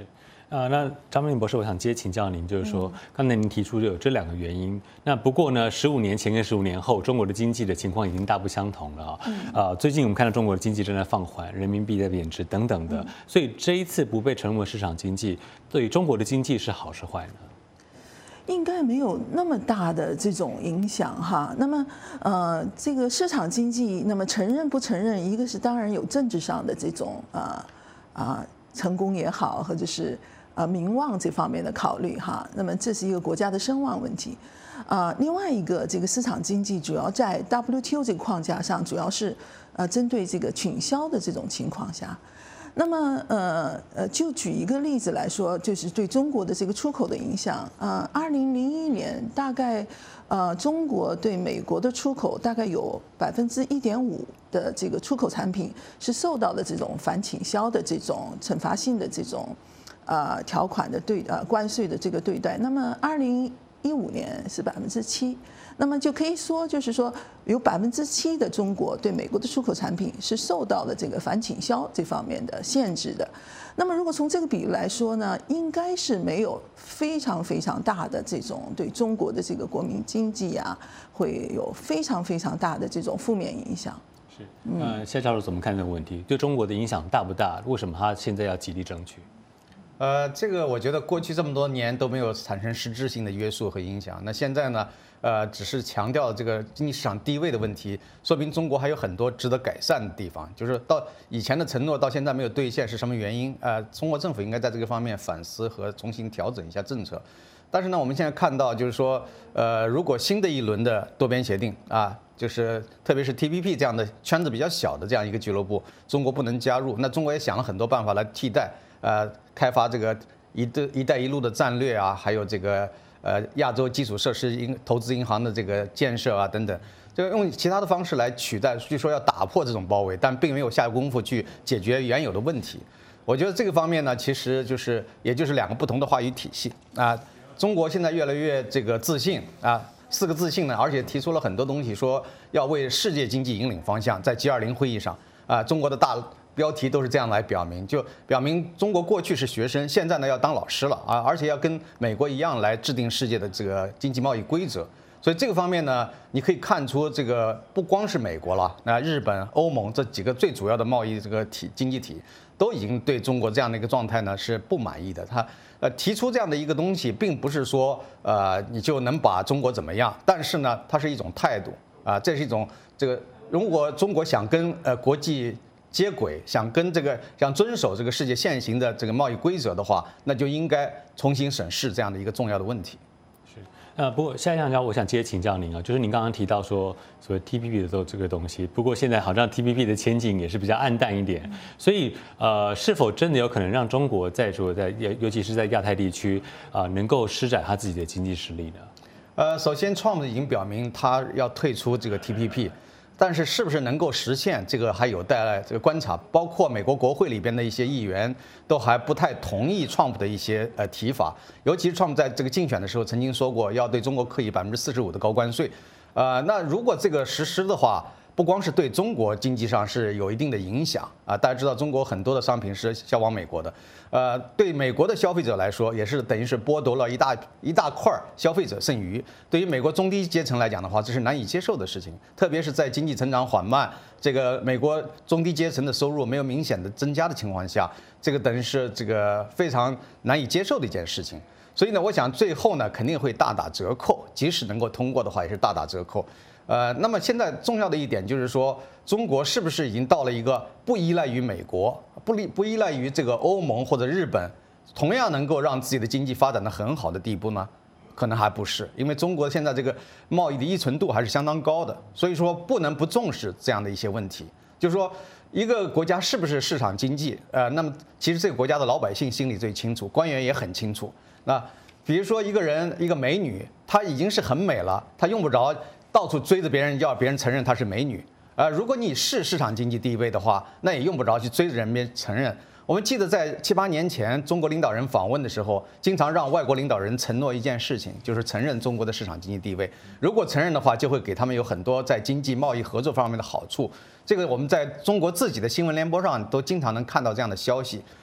啊，那张明博士，我想接请教您，就是说，刚才您提出有这两个原因。那不过呢，十五年前跟十五年后，中国的经济的情况已经大不相同了啊。啊，最近我们看到中国的经济正在放缓，人民币在贬值等等的，所以这一次不被承认为市场经济，对于中国的经济是好是坏呢？ 应该没有那么大的这种影响哈。那么，呃，这个市场经济，那么承认不承认，一个是当然有政治上的这种啊啊成功也好，或者是呃名望这方面的考虑哈。那么这是一个国家的声望问题。啊，另外一个这个市场经济主要在 W T O 这个框架上，主要是呃针对这个倾销的这种情况下。那么，呃呃，就举一个例子来说，就是对中国的这个出口的影响。呃，二零零一年大概，呃，中国对美国的出口大概有百分之一点五的这个出口产品是受到了这种反倾销的这种惩罚性的这种呃条款的对呃关税的这个对待。那么二零一五年是百分之七。那么就可以说，就是说有百分之七的中国对美国的出口产品是受到了这个反倾销这方面的限制的。那么如果从这个比例来说呢，应该是没有非常非常大的这种对中国的这个国民经济啊，会有非常非常大的这种负面影响。 是，呃，夏教授怎么看这个问题？对中国的影响大不大？为什么他现在要极力争取？ 呃，这个我觉得过去这么多年都没有产生实质性的约束和影响。那现在呢，呃，只是强调这个经济市场地位的问题，说明中国还有很多值得改善的地方。就是到以前的承诺到现在没有兑现是什么原因？呃，中国政府应该在这个方面反思和重新调整一下政策。但是呢，我们现在看到就是说，呃，如果新的一轮的多边协定啊，就是特别是 T P P 这样的圈子比较小的这样一个俱乐部，中国不能加入，那中国也想了很多办法来替代。呃，开发这个一带一带一路的战略啊，还有这个呃亚洲基础设施银投资银行的这个建设啊等等，就用其他的方式来取代，据说要打破这种包围，但并没有下功夫去解决原有的问题。我觉得这个方面呢，其实就是也就是两个不同的话语体系啊。中国现在越来越这个自信啊，四个自信呢，而且提出了很多东西，说要为世界经济引领方向，在 G 二零会议上啊，中国的大标题都是这样来表明，就表明中国过去是学生，现在呢要当老师了啊，而且要跟美国一样来制定世界的这个经济贸易规则。所以这个方面呢，你可以看出这个不光是美国了，那日本、欧盟这几个最主要的贸易这个体经济体都已经对中国这样的一个状态呢是不满意的。他呃提出这样的一个东西，并不是说呃你就能把中国怎么样，但是呢，它是一种态度啊，这是一种这个如果中国想跟呃国际接轨，想跟这个想遵守这个世界现行的这个贸易规则的话，那就应该重新审视这样的一个重要的问题。 是，呃，不过夏教授，我想接请教您啊，就是您刚刚提到说所谓 T P P 的这这个东西，不过现在好像 T P P 的前景也是比较暗淡一点，所以呃，是否真的有可能让中国在说在尤其是在亚太地区啊、呃，能够施展他自己的经济实力呢？ 呃，首先 Trump 已经表明他要退出这个 T P P。但是是不是能够实现，这个还有待这个观察。包括美国国会里边的一些议员都还不太同意 Trump 的一些呃提法，尤其是 Trump 在这个竞选的时候曾经说过要对中国课以百分之四十五的高关税。呃，那如果这个实施的话，不光是对中国经济上是有一定的影响啊，大家知道中国很多的商品是销往美国的，呃，对美国的消费者来说，也是等于是剥夺了一大一大块消费者剩余。对于美国中低阶层来讲的话，这是难以接受的事情，特别是在经济成长缓慢，这个美国中低阶层的收入没有明显的增加的情况下，这个等于是这个非常难以接受的一件事情。所以呢，我想最后呢肯定会大打折扣，即使能够通过的话，也是大打折扣。呃，那么现在重要的一点就是说，中国是不是已经到了一个不依赖于美国、不依不依赖于这个欧盟或者日本，同样能够让自己的经济发展得很好的地步呢？可能还不是，因为中国现在这个贸易的依存度还是相当高的，所以说不能不重视这样的一些问题。就是说，一个国家是不是市场经济，呃，那么其实这个国家的老百姓心里最清楚，官员也很清楚。那比如说一个人，一个美女，她已经是很美了，她用不着到处追着别人要别人承认她是美女。呃，如果你是市场经济地位的话，那也用不着去追着人家承认。我们记得在七八年前，中国领导人访问的时候，经常让外国领导人承诺一件事情，就是承认中国的市场经济地位。如果承认的话，就会给他们有很多在经济贸易合作方面的好处。这个我们在中国自己的新闻联播上都经常能看到这样的消息。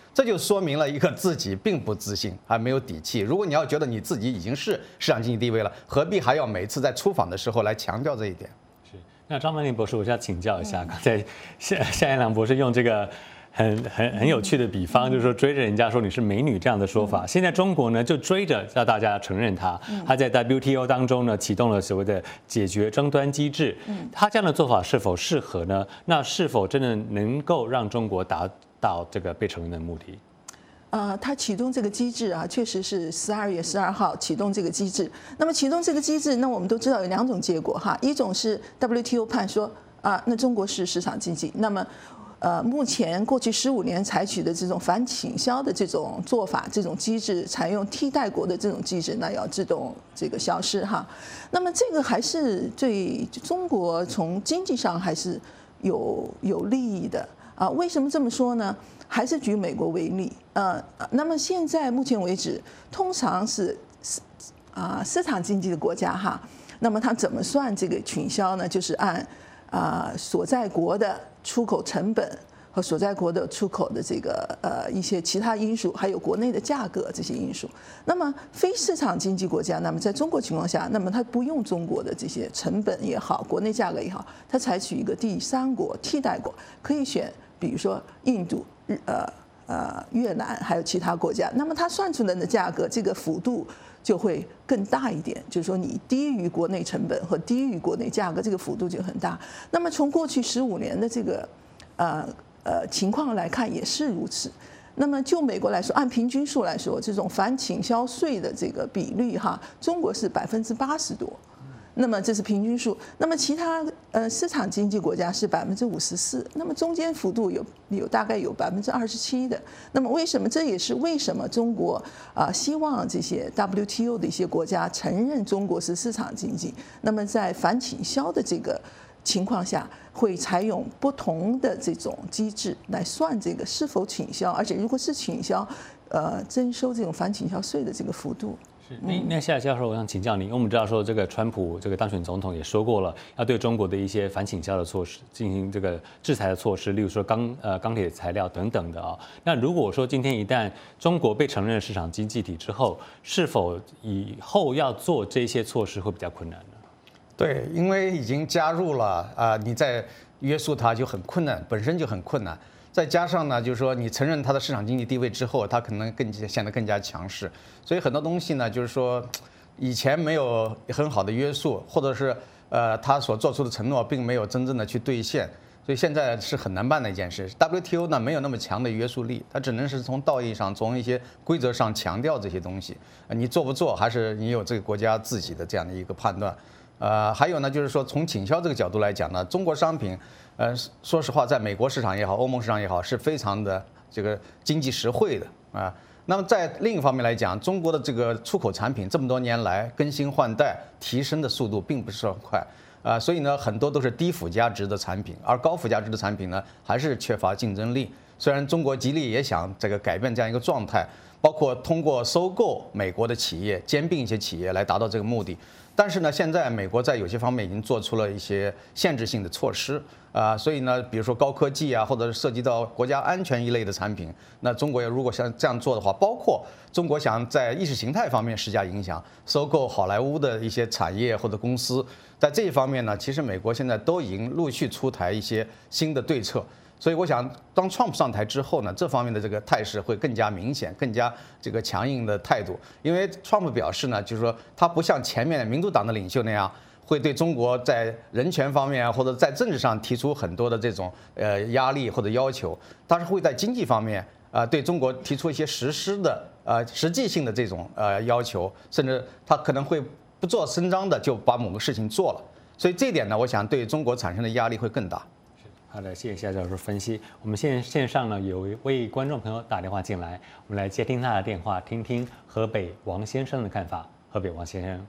这就说明了一个自己并不自信，还没有底气。如果你要觉得你自己已经是市场经济地位了，何必还要每次在出访的时候来强调这一点？ 是。那张曼玲博士，我是要请教一下，刚才夏夏彦良博士用这个很很很有趣的比方，就是说追着人家说你是美女这样的说法。现在中国呢就追着要大家承认它，它在 W T O 当中呢启动了所谓的解决争端机制。它这样的做法是否适合呢？那是否真的能够让中国达到这个被承认的目的？ 呃，它启动这个机制啊，确实是十二月十二号启动这个机制。那么启动这个机制，那我们都知道有两种结果哈，一种是 W T O 判说啊，那中国是市场经济，那么呃，目前过去十五年采取的这种反倾销的这种做法，这种机制采用替代国的这种机制，那要自动这个消失哈。那么这个还是对中国从经济上还是有有利益的啊？为什么这么说呢？还是举美国为例，呃，那么现在目前为止，通常是啊市场经济的国家哈，那么它怎么算这个倾销呢？就是按啊所在国的出口成本和所在国的出口的这个呃一些其他因素，还有国内的价格这些因素。那么非市场经济国家，那么在中国情况下，那么它不用中国的这些成本也好，国内价格也好，它采取一个第三国替代国，可以选，比如说印度。呃呃，越南还有其他国家，那么它算出来的价格，这个幅度就会更大一点，就是说你低于国内成本和低于国内价格，这个幅度就很大。那么从过去十五年的这个呃呃情况来看，也是如此。那么就美国来说，按平均数来说，这种反倾销税的这个比率哈，中国是百分之八十多。那么这是平均数，那么其他呃市场经济国家是百分之五十四，那么中间幅度有有大概有百分之二十七的。那么为什么？这也是为什么中国啊、呃、希望这些 W T O 的一些国家承认中国是市场经济。那么在反倾销的这个情况下，会采用不同的这种机制来算这个是否倾销，而且如果是倾销，呃征收这种反倾销税的这个幅度。 那那夏教授，我想请教您，因为我们知道说这个川普这个当选总统也说过了，要对中国的一些反倾销的措施进行这个制裁的措施，例如说钢呃钢铁材料等等的啊。那如果说今天一旦中国被承认市场经济体之后，是否以后要做这些措施会比较困难呢？ 对，因为已经加入了啊、呃，你再约束它就很困难，本身就很困难。再加上呢，就是说你承认它的市场经济地位之后，它可能更显得更加强势，所以很多东西呢，就是说以前没有很好的约束，或者是呃他所做出的承诺并没有真正的去兑现，所以现在是很难办的一件事。W T O 呢没有那么强的约束力，它只能是从道义上、从一些规则上强调这些东西，你做不做还是你有这个国家自己的这样的一个判断。呃，还有呢，就是说从倾销这个角度来讲呢，中国商品，呃，说实话，在美国市场也好，欧盟市场也好，是非常的这个经济实惠的啊。那么在另一方面来讲，中国的这个出口产品这么多年来更新换代、提升的速度并不是很快啊，所以呢，很多都是低附加值的产品，而高附加值的产品呢，还是缺乏竞争力。虽然中国极力也想这个改变这样一个状态，包括通过收购美国的企业、兼并一些企业来达到这个目的。但是呢，现在美国在有些方面已经做出了一些限制性的措施啊、呃，所以呢，比如说高科技啊，或者是涉及到国家安全一类的产品，那中国如果像这样做的话，包括中国想在意识形态方面施加影响，收购好莱坞的一些产业或者公司，在这一方面呢，其实美国现在都已经陆续出台一些新的对策。所以我想，当 Trump 上台之后呢，这方面的这个态势会更加明显，更加这个强硬的态度。因为 Trump 表示呢，就是说他不像前面民主党的领袖那样，会对中国在人权方面或者在政治上提出很多的这种呃压力或者要求，他是会在经济方面啊、呃、对中国提出一些实施的呃实际性的这种呃要求，甚至他可能会不做声张的就把某个事情做了。所以这一点呢，我想对中国产生的压力会更大。 好的，谢谢夏教授分析。我们现线上呢有一位观众朋友打电话进来，我们来接听他的电话，听听河北王先生的看法。河北王先生，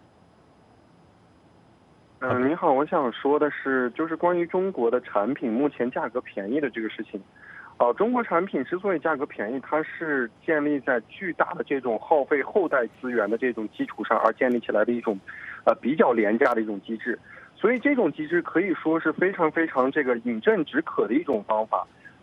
嗯、呃，您好，我想说的是，就是关于中国的产品目前价格便宜的这个事情。呃，中国产品之所以价格便宜，它是建立在巨大的这种耗费后代资源的这种基础上而建立起来的一种，呃，比较廉价的一种机制。所以这种机制可以说是非常非常这个饮鸩止渴的一种方法，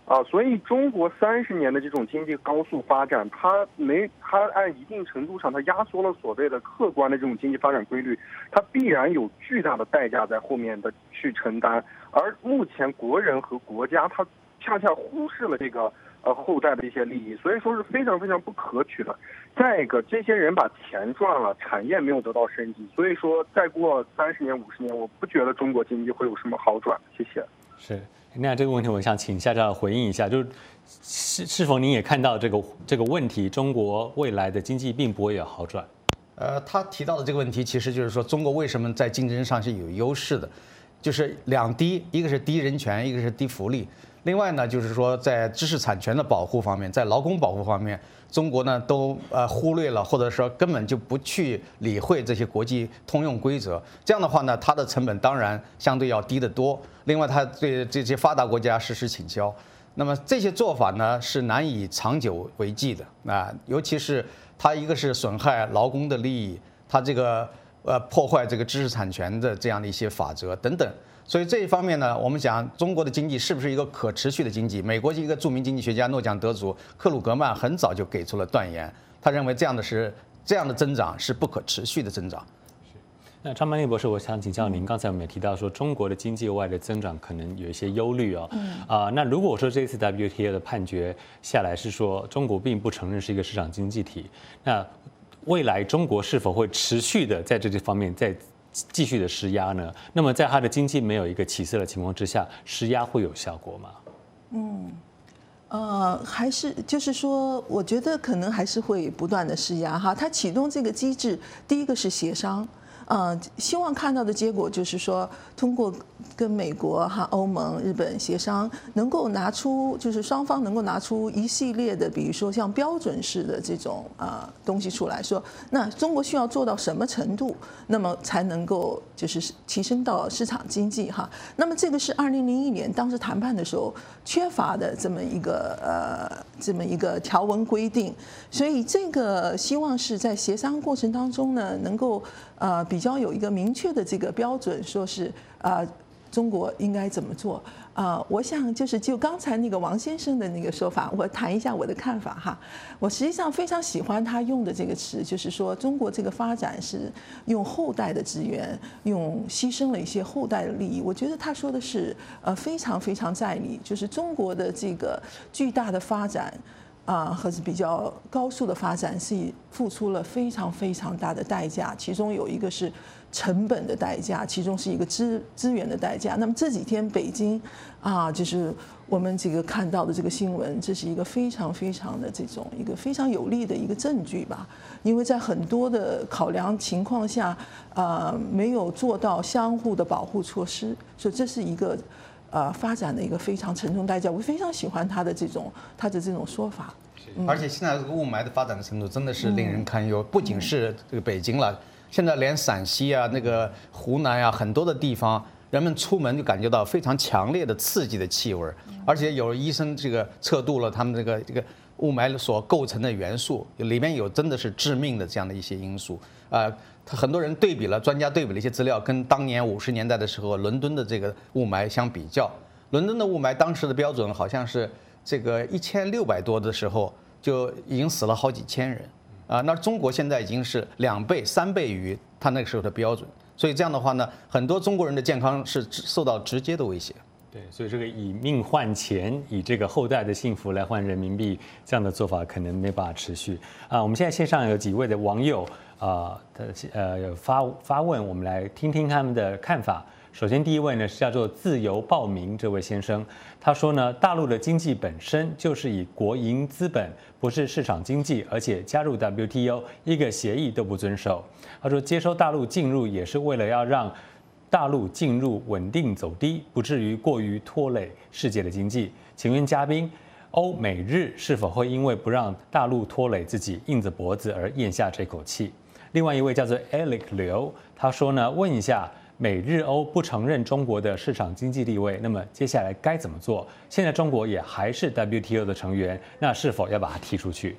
啊，所以中国三十年的这种经济高速发展，它没它按一定程度上，它压缩了所谓的客观的这种经济发展规律，它必然有巨大的代价在后面的去承担。而目前国人和国家，它恰恰忽视了这个呃后代的一些利益，所以说是非常非常不可取的。再一个，这些人把钱赚了，产业没有得到升级，所以说再过三十年、五十年，我不觉得中国经济会有什么好转。谢谢。 是。那这个问题，我想请夏教授回应一下，就是是是否您也看到这个这个问题，中国未来的经济并不会有好转？ 呃，他提到的这个问题，其实就是说中国为什么在竞争上是有优势的，就是两低，一个是低人权，一个是低福利。另外呢，就是说在知识产权的保护方面，在劳工保护方面，中国呢都呃忽略了，或者说根本就不去理会这些国际通用规则。这样的话呢，它的成本当然相对要低得多。另外，它对这些发达国家实施倾销。那么这些做法呢是难以长久为继的啊，尤其是它一个是损害劳工的利益，它这个呃破坏这个知识产权的这样的一些法则等等。所以这一方面呢，我们讲中国的经济是不是一个可持续的经济？美国一个著名经济学家、诺奖得主克鲁格曼很早就给出了断言，他认为这样的是这样的增长是不可持续的增长。 那张曼丽博士，我想请教您，刚才我们也提到说，中国的经济外的增长可能有一些忧虑哦。嗯。啊、呃，那如果说这次 W T O 的判决下来是说中国并不承认是一个市场经济体，那未来中国是否会持续的在这些方面再继续的施压呢？那么在它的经济没有一个起色的情况之下，施压会有效果吗？ 嗯，呃，还是就是说，我觉得可能还是会不断的施压哈。它启动这个机制，第一个是协商。呃，希望看到的结果就是说，通过跟美国、哈欧盟、日本协商，能够拿出就是双方能够拿出一系列的，比如说像标准式的这种啊、呃、东西出来说，那中国需要做到什么程度，那么才能够就是提升到市场经济哈。那么这个是二零零一年当时谈判的时候缺乏的这么一个呃这么一个条文规定，所以这个希望是在协商过程当中呢，能够呃比较有一个明确的这个标准，说是啊、呃、中国应该怎么做啊、呃？我想就是就刚才那个王先生的那个说法，我谈一下我的看法哈。我实际上非常喜欢他用的这个词，就是说中国这个发展是用后代的资源，用牺牲了一些后代的利益。我觉得他说的是呃非常非常在理，就是中国的这个巨大的发展。啊，和是比较高速的发展是付出了非常非常大的代价，其中有一个是成本的代价，其中是一个资资源的代价。那么这几天北京啊，就是我们这个看到的这个新闻，这是一个非常非常的这种一个非常有力的一个证据吧。因为在很多的考量情况下，呃，没有做到相互的保护措施，所以这是一个。呃，发展的一个非常沉重代价，我非常喜欢他的这种他的这种说法。 嗯、而且现在这个雾霾的发展的程度真的是令人堪忧，嗯、不仅是这个北京了，现在连陕西啊、那个湖南啊很多的地方，人们出门就感觉到非常强烈的刺激的气味，而且有医生这个测度了他们这个这个雾霾所构成的元素，里面有真的是致命的这样的一些因素啊。呃很多人对比了，专家对比了一些资料，跟当年五十年代的时候伦敦的这个雾霾相比较，伦敦的雾霾当时的标准好像是这个一千六百多的时候就已经死了好几千人啊，那中国现在已经是两倍、三倍于他那个时候的标准，所以这样的话呢，很多中国人的健康是受到直接的威胁。 对，所以这个以命换钱，以这个后代的幸福来换人民币，这样的做法可能没办法持续啊。我们现在线上有几位的网友。啊，呃呃，有发发问，我们来听听他们的看法。首先，第一位呢是叫做自由报名这位先生，他说呢，大陆的经济本身就是以国营资本，不是市场经济，而且加入 W T O 一个协议都不遵守。他说，接收大陆进入也是为了要让大陆进入稳定走低，不至于过于拖累世界的经济。请问嘉宾，欧美日是否会因为不让大陆拖累自己，硬着脖子而咽下这口气？另外一位叫做 Alec 刘，他说呢，问一下，美日欧不承认中国的市场经济地位，那么接下来该怎么做？现在中国也还是 W T O 的成员，那是否要把它踢出去？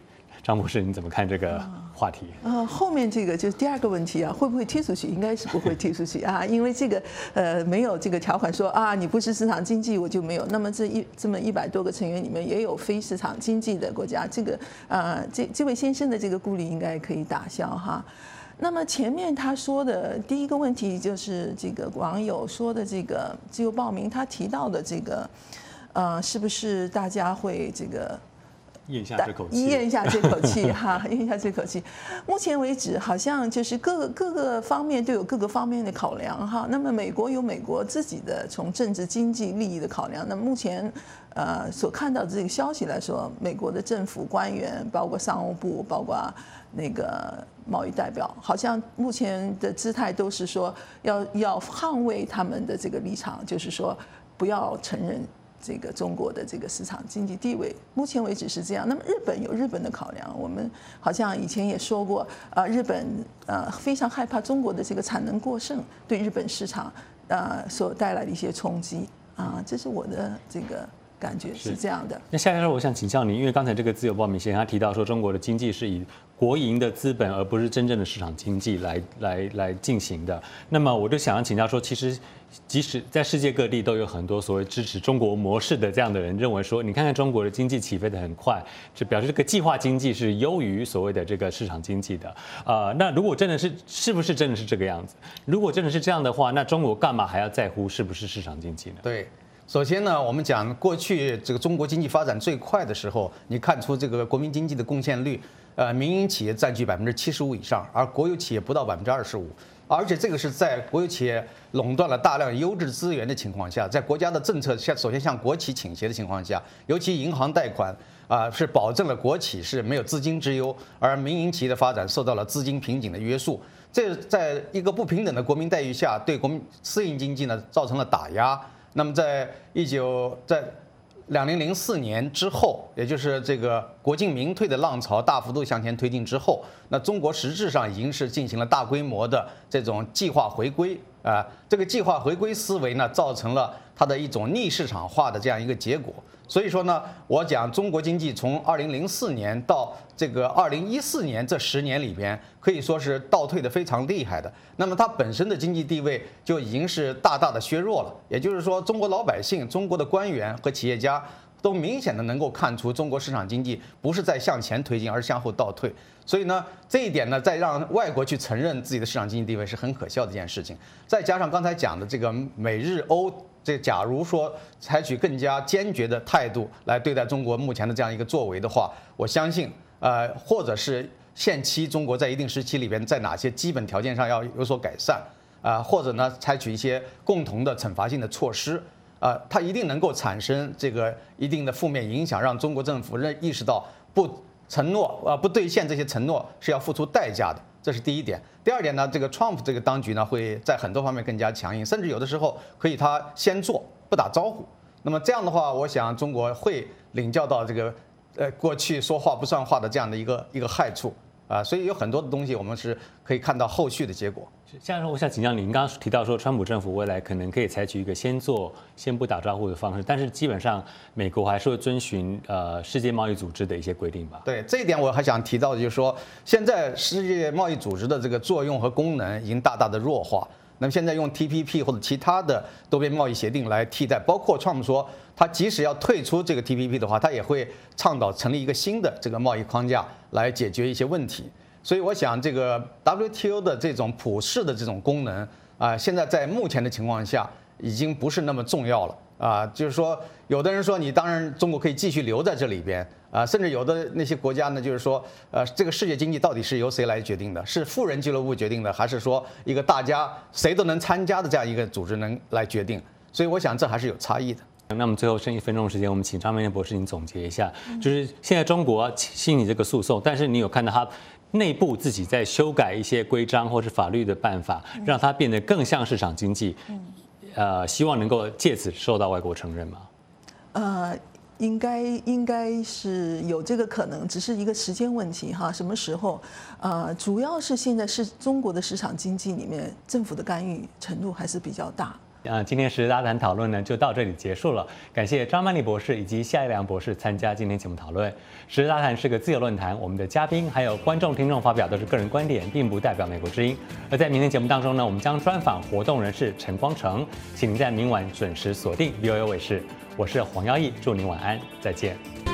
张博士，你怎么看这个话题？ 呃，后面这个就是第二个问题啊，会不会踢出去？应该是不会踢出去啊，因为这个呃没有这个条款说啊，你不是市场经济我就没有。那么这一这么一百多个成员里面也有非市场经济的国家，这个呃这这位先生的这个顾虑应该可以打消哈。那么前面他说的第一个问题就是这个网友说的这个自由报名，他提到的这个呃是不是大家会这个。 咽下这口气， 咽一下这口气哈，咽一下这口气。目前为止，好像就是各个各个方面都有各个方面的考量哈。那么美国有美国自己的从政治经济利益的考量。那目前呃所看到的这个消息来说，美国的政府官员，包括商务部，包括那个贸易代表，好像目前的姿态都是说要要捍卫他们的这个立场，就是说不要承认。这个中国的这个市场经济地位，目前为止是这样。那么日本有日本的考量，我们好像以前也说过，呃，日本呃非常害怕中国的这个产能过剩对日本市场呃所带来的一些冲击啊，这是我的这个感觉是这样的。 那下一个我想请教您，因为刚才这个自由报名先生他提到说，中国的经济是以国营的资本，而不是真正的市场经济来来来进行的。那么我就想要请教说，其实即使在世界各地都有很多所谓支持中国模式的这样的人，认为说，你看看中国的经济起飞得很快，就表示这个计划经济是优于所谓的这个市场经济的。呃，那如果真的是是不是真的是这个样子？如果真的是这样的话，那中国干嘛还要在乎是不是市场经济呢？ 对。首先呢，我们讲过去这个中国经济发展最快的时候，你看出这个国民经济的贡献率，呃，民营企业占据百分之七十五以上，而国有企业不到百分之二十五，而且这个是在国有企业垄断了大量优质资源的情况下，在国家的政策下，首先向国企倾斜的情况下，尤其银行贷款啊、呃，是保证了国企是没有资金之忧，而民营企业的发展受到了资金瓶颈的约束。这在一个不平等的国民待遇下，对国民私营经济呢造成了打压。那么在一九在两零零四年之后，也就是这个国进民退的浪潮大幅度向前推进之后，那中国实质上已经是进行了大规模的这种计划回归啊，这个计划回归思维呢，造成了它的一种逆市场化的这样一个结果。所以说呢，我讲中国经济从二零零四年到这个二零一四年这十年里边，可以说是倒退的非常厉害的。那么它本身的经济地位就已经是大大的削弱了。也就是说，中国老百姓、中国的官员和企业家都明显的能够看出，中国市场经济不是在向前推进，而是向后倒退。所以呢，这一点呢，再让外国去承认自己的市场经济地位是很可笑的一件事情。再加上刚才讲的这个美日欧。这假如说采取更加坚决的态度来对待中国目前的这样一个作为的话，我相信，呃，或者是限期中国在一定时期里边在哪些基本条件上要有所改善，啊、呃，或者呢采取一些共同的惩罚性的措施，啊、呃，它一定能够产生这个一定的负面影响，让中国政府认意识到不承诺啊、呃、不兑现这些承诺是要付出代价的。这是第一点。第二点呢，这个 Trump 这个当局呢，会在很多方面更加强硬，甚至有的时候可以他先做不打招呼。那么这样的话，我想中国会领教到这个呃过去说话不算话的这样的一个一个害处啊，所以有很多的东西我们是可以看到后续的结果。 现在我想请教您，刚刚提到说，川普政府未来可能可以采取一个先做先不打招呼的方式，但是基本上美国还是会遵循呃世界贸易组织的一些规定吧？ 对，这一点我还想提到的就是说，现在世界贸易组织的这个作用和功能已经大大的弱化。那么现在用 T P P 或者其他的多边贸易协定来替代，包括川普说，他即使要退出这个 T P P 的话，他也会倡导成立一个新的这个贸易框架来解决一些问题。所以我想，这个 W T O 的这种普世的这种功能啊、呃，现在在目前的情况下已经不是那么重要了啊、呃。就是说，有的人说你当然中国可以继续留在这里边啊、呃，甚至有的那些国家呢，就是说，呃，这个世界经济到底是由谁来决定的？是富人俱乐部决定的，还是说一个大家谁都能参加的这样一个组织能来决定？所以我想这还是有差异的。 那么最后剩一分钟时间，我们请张明彦博士您总结一下，就是现在中国兴起这个诉讼，但是你有看到他内部自己在修改一些规章或是法律的办法，让它变得更像市场经济，呃，希望能够借此受到外国承认吗？ 呃，应该应该是有这个可能，只是一个时间问题哈。什么时候？呃，主要是现在是中国的市场经济里面政府的干预程度还是比较大。 呃，今天时事大谈讨论呢就到这里结束了。感谢张曼丽博士以及夏一良博士参加今天节目讨论。时事大谈是个自由论坛，我们的嘉宾还有观众、听众发表都是个人观点，并不代表美国之音。而在明天节目当中呢，我们将专访活动人士陈光诚，请您在明晚准时锁定 V O A 卫视。我是黄耀义，祝您晚安，再见。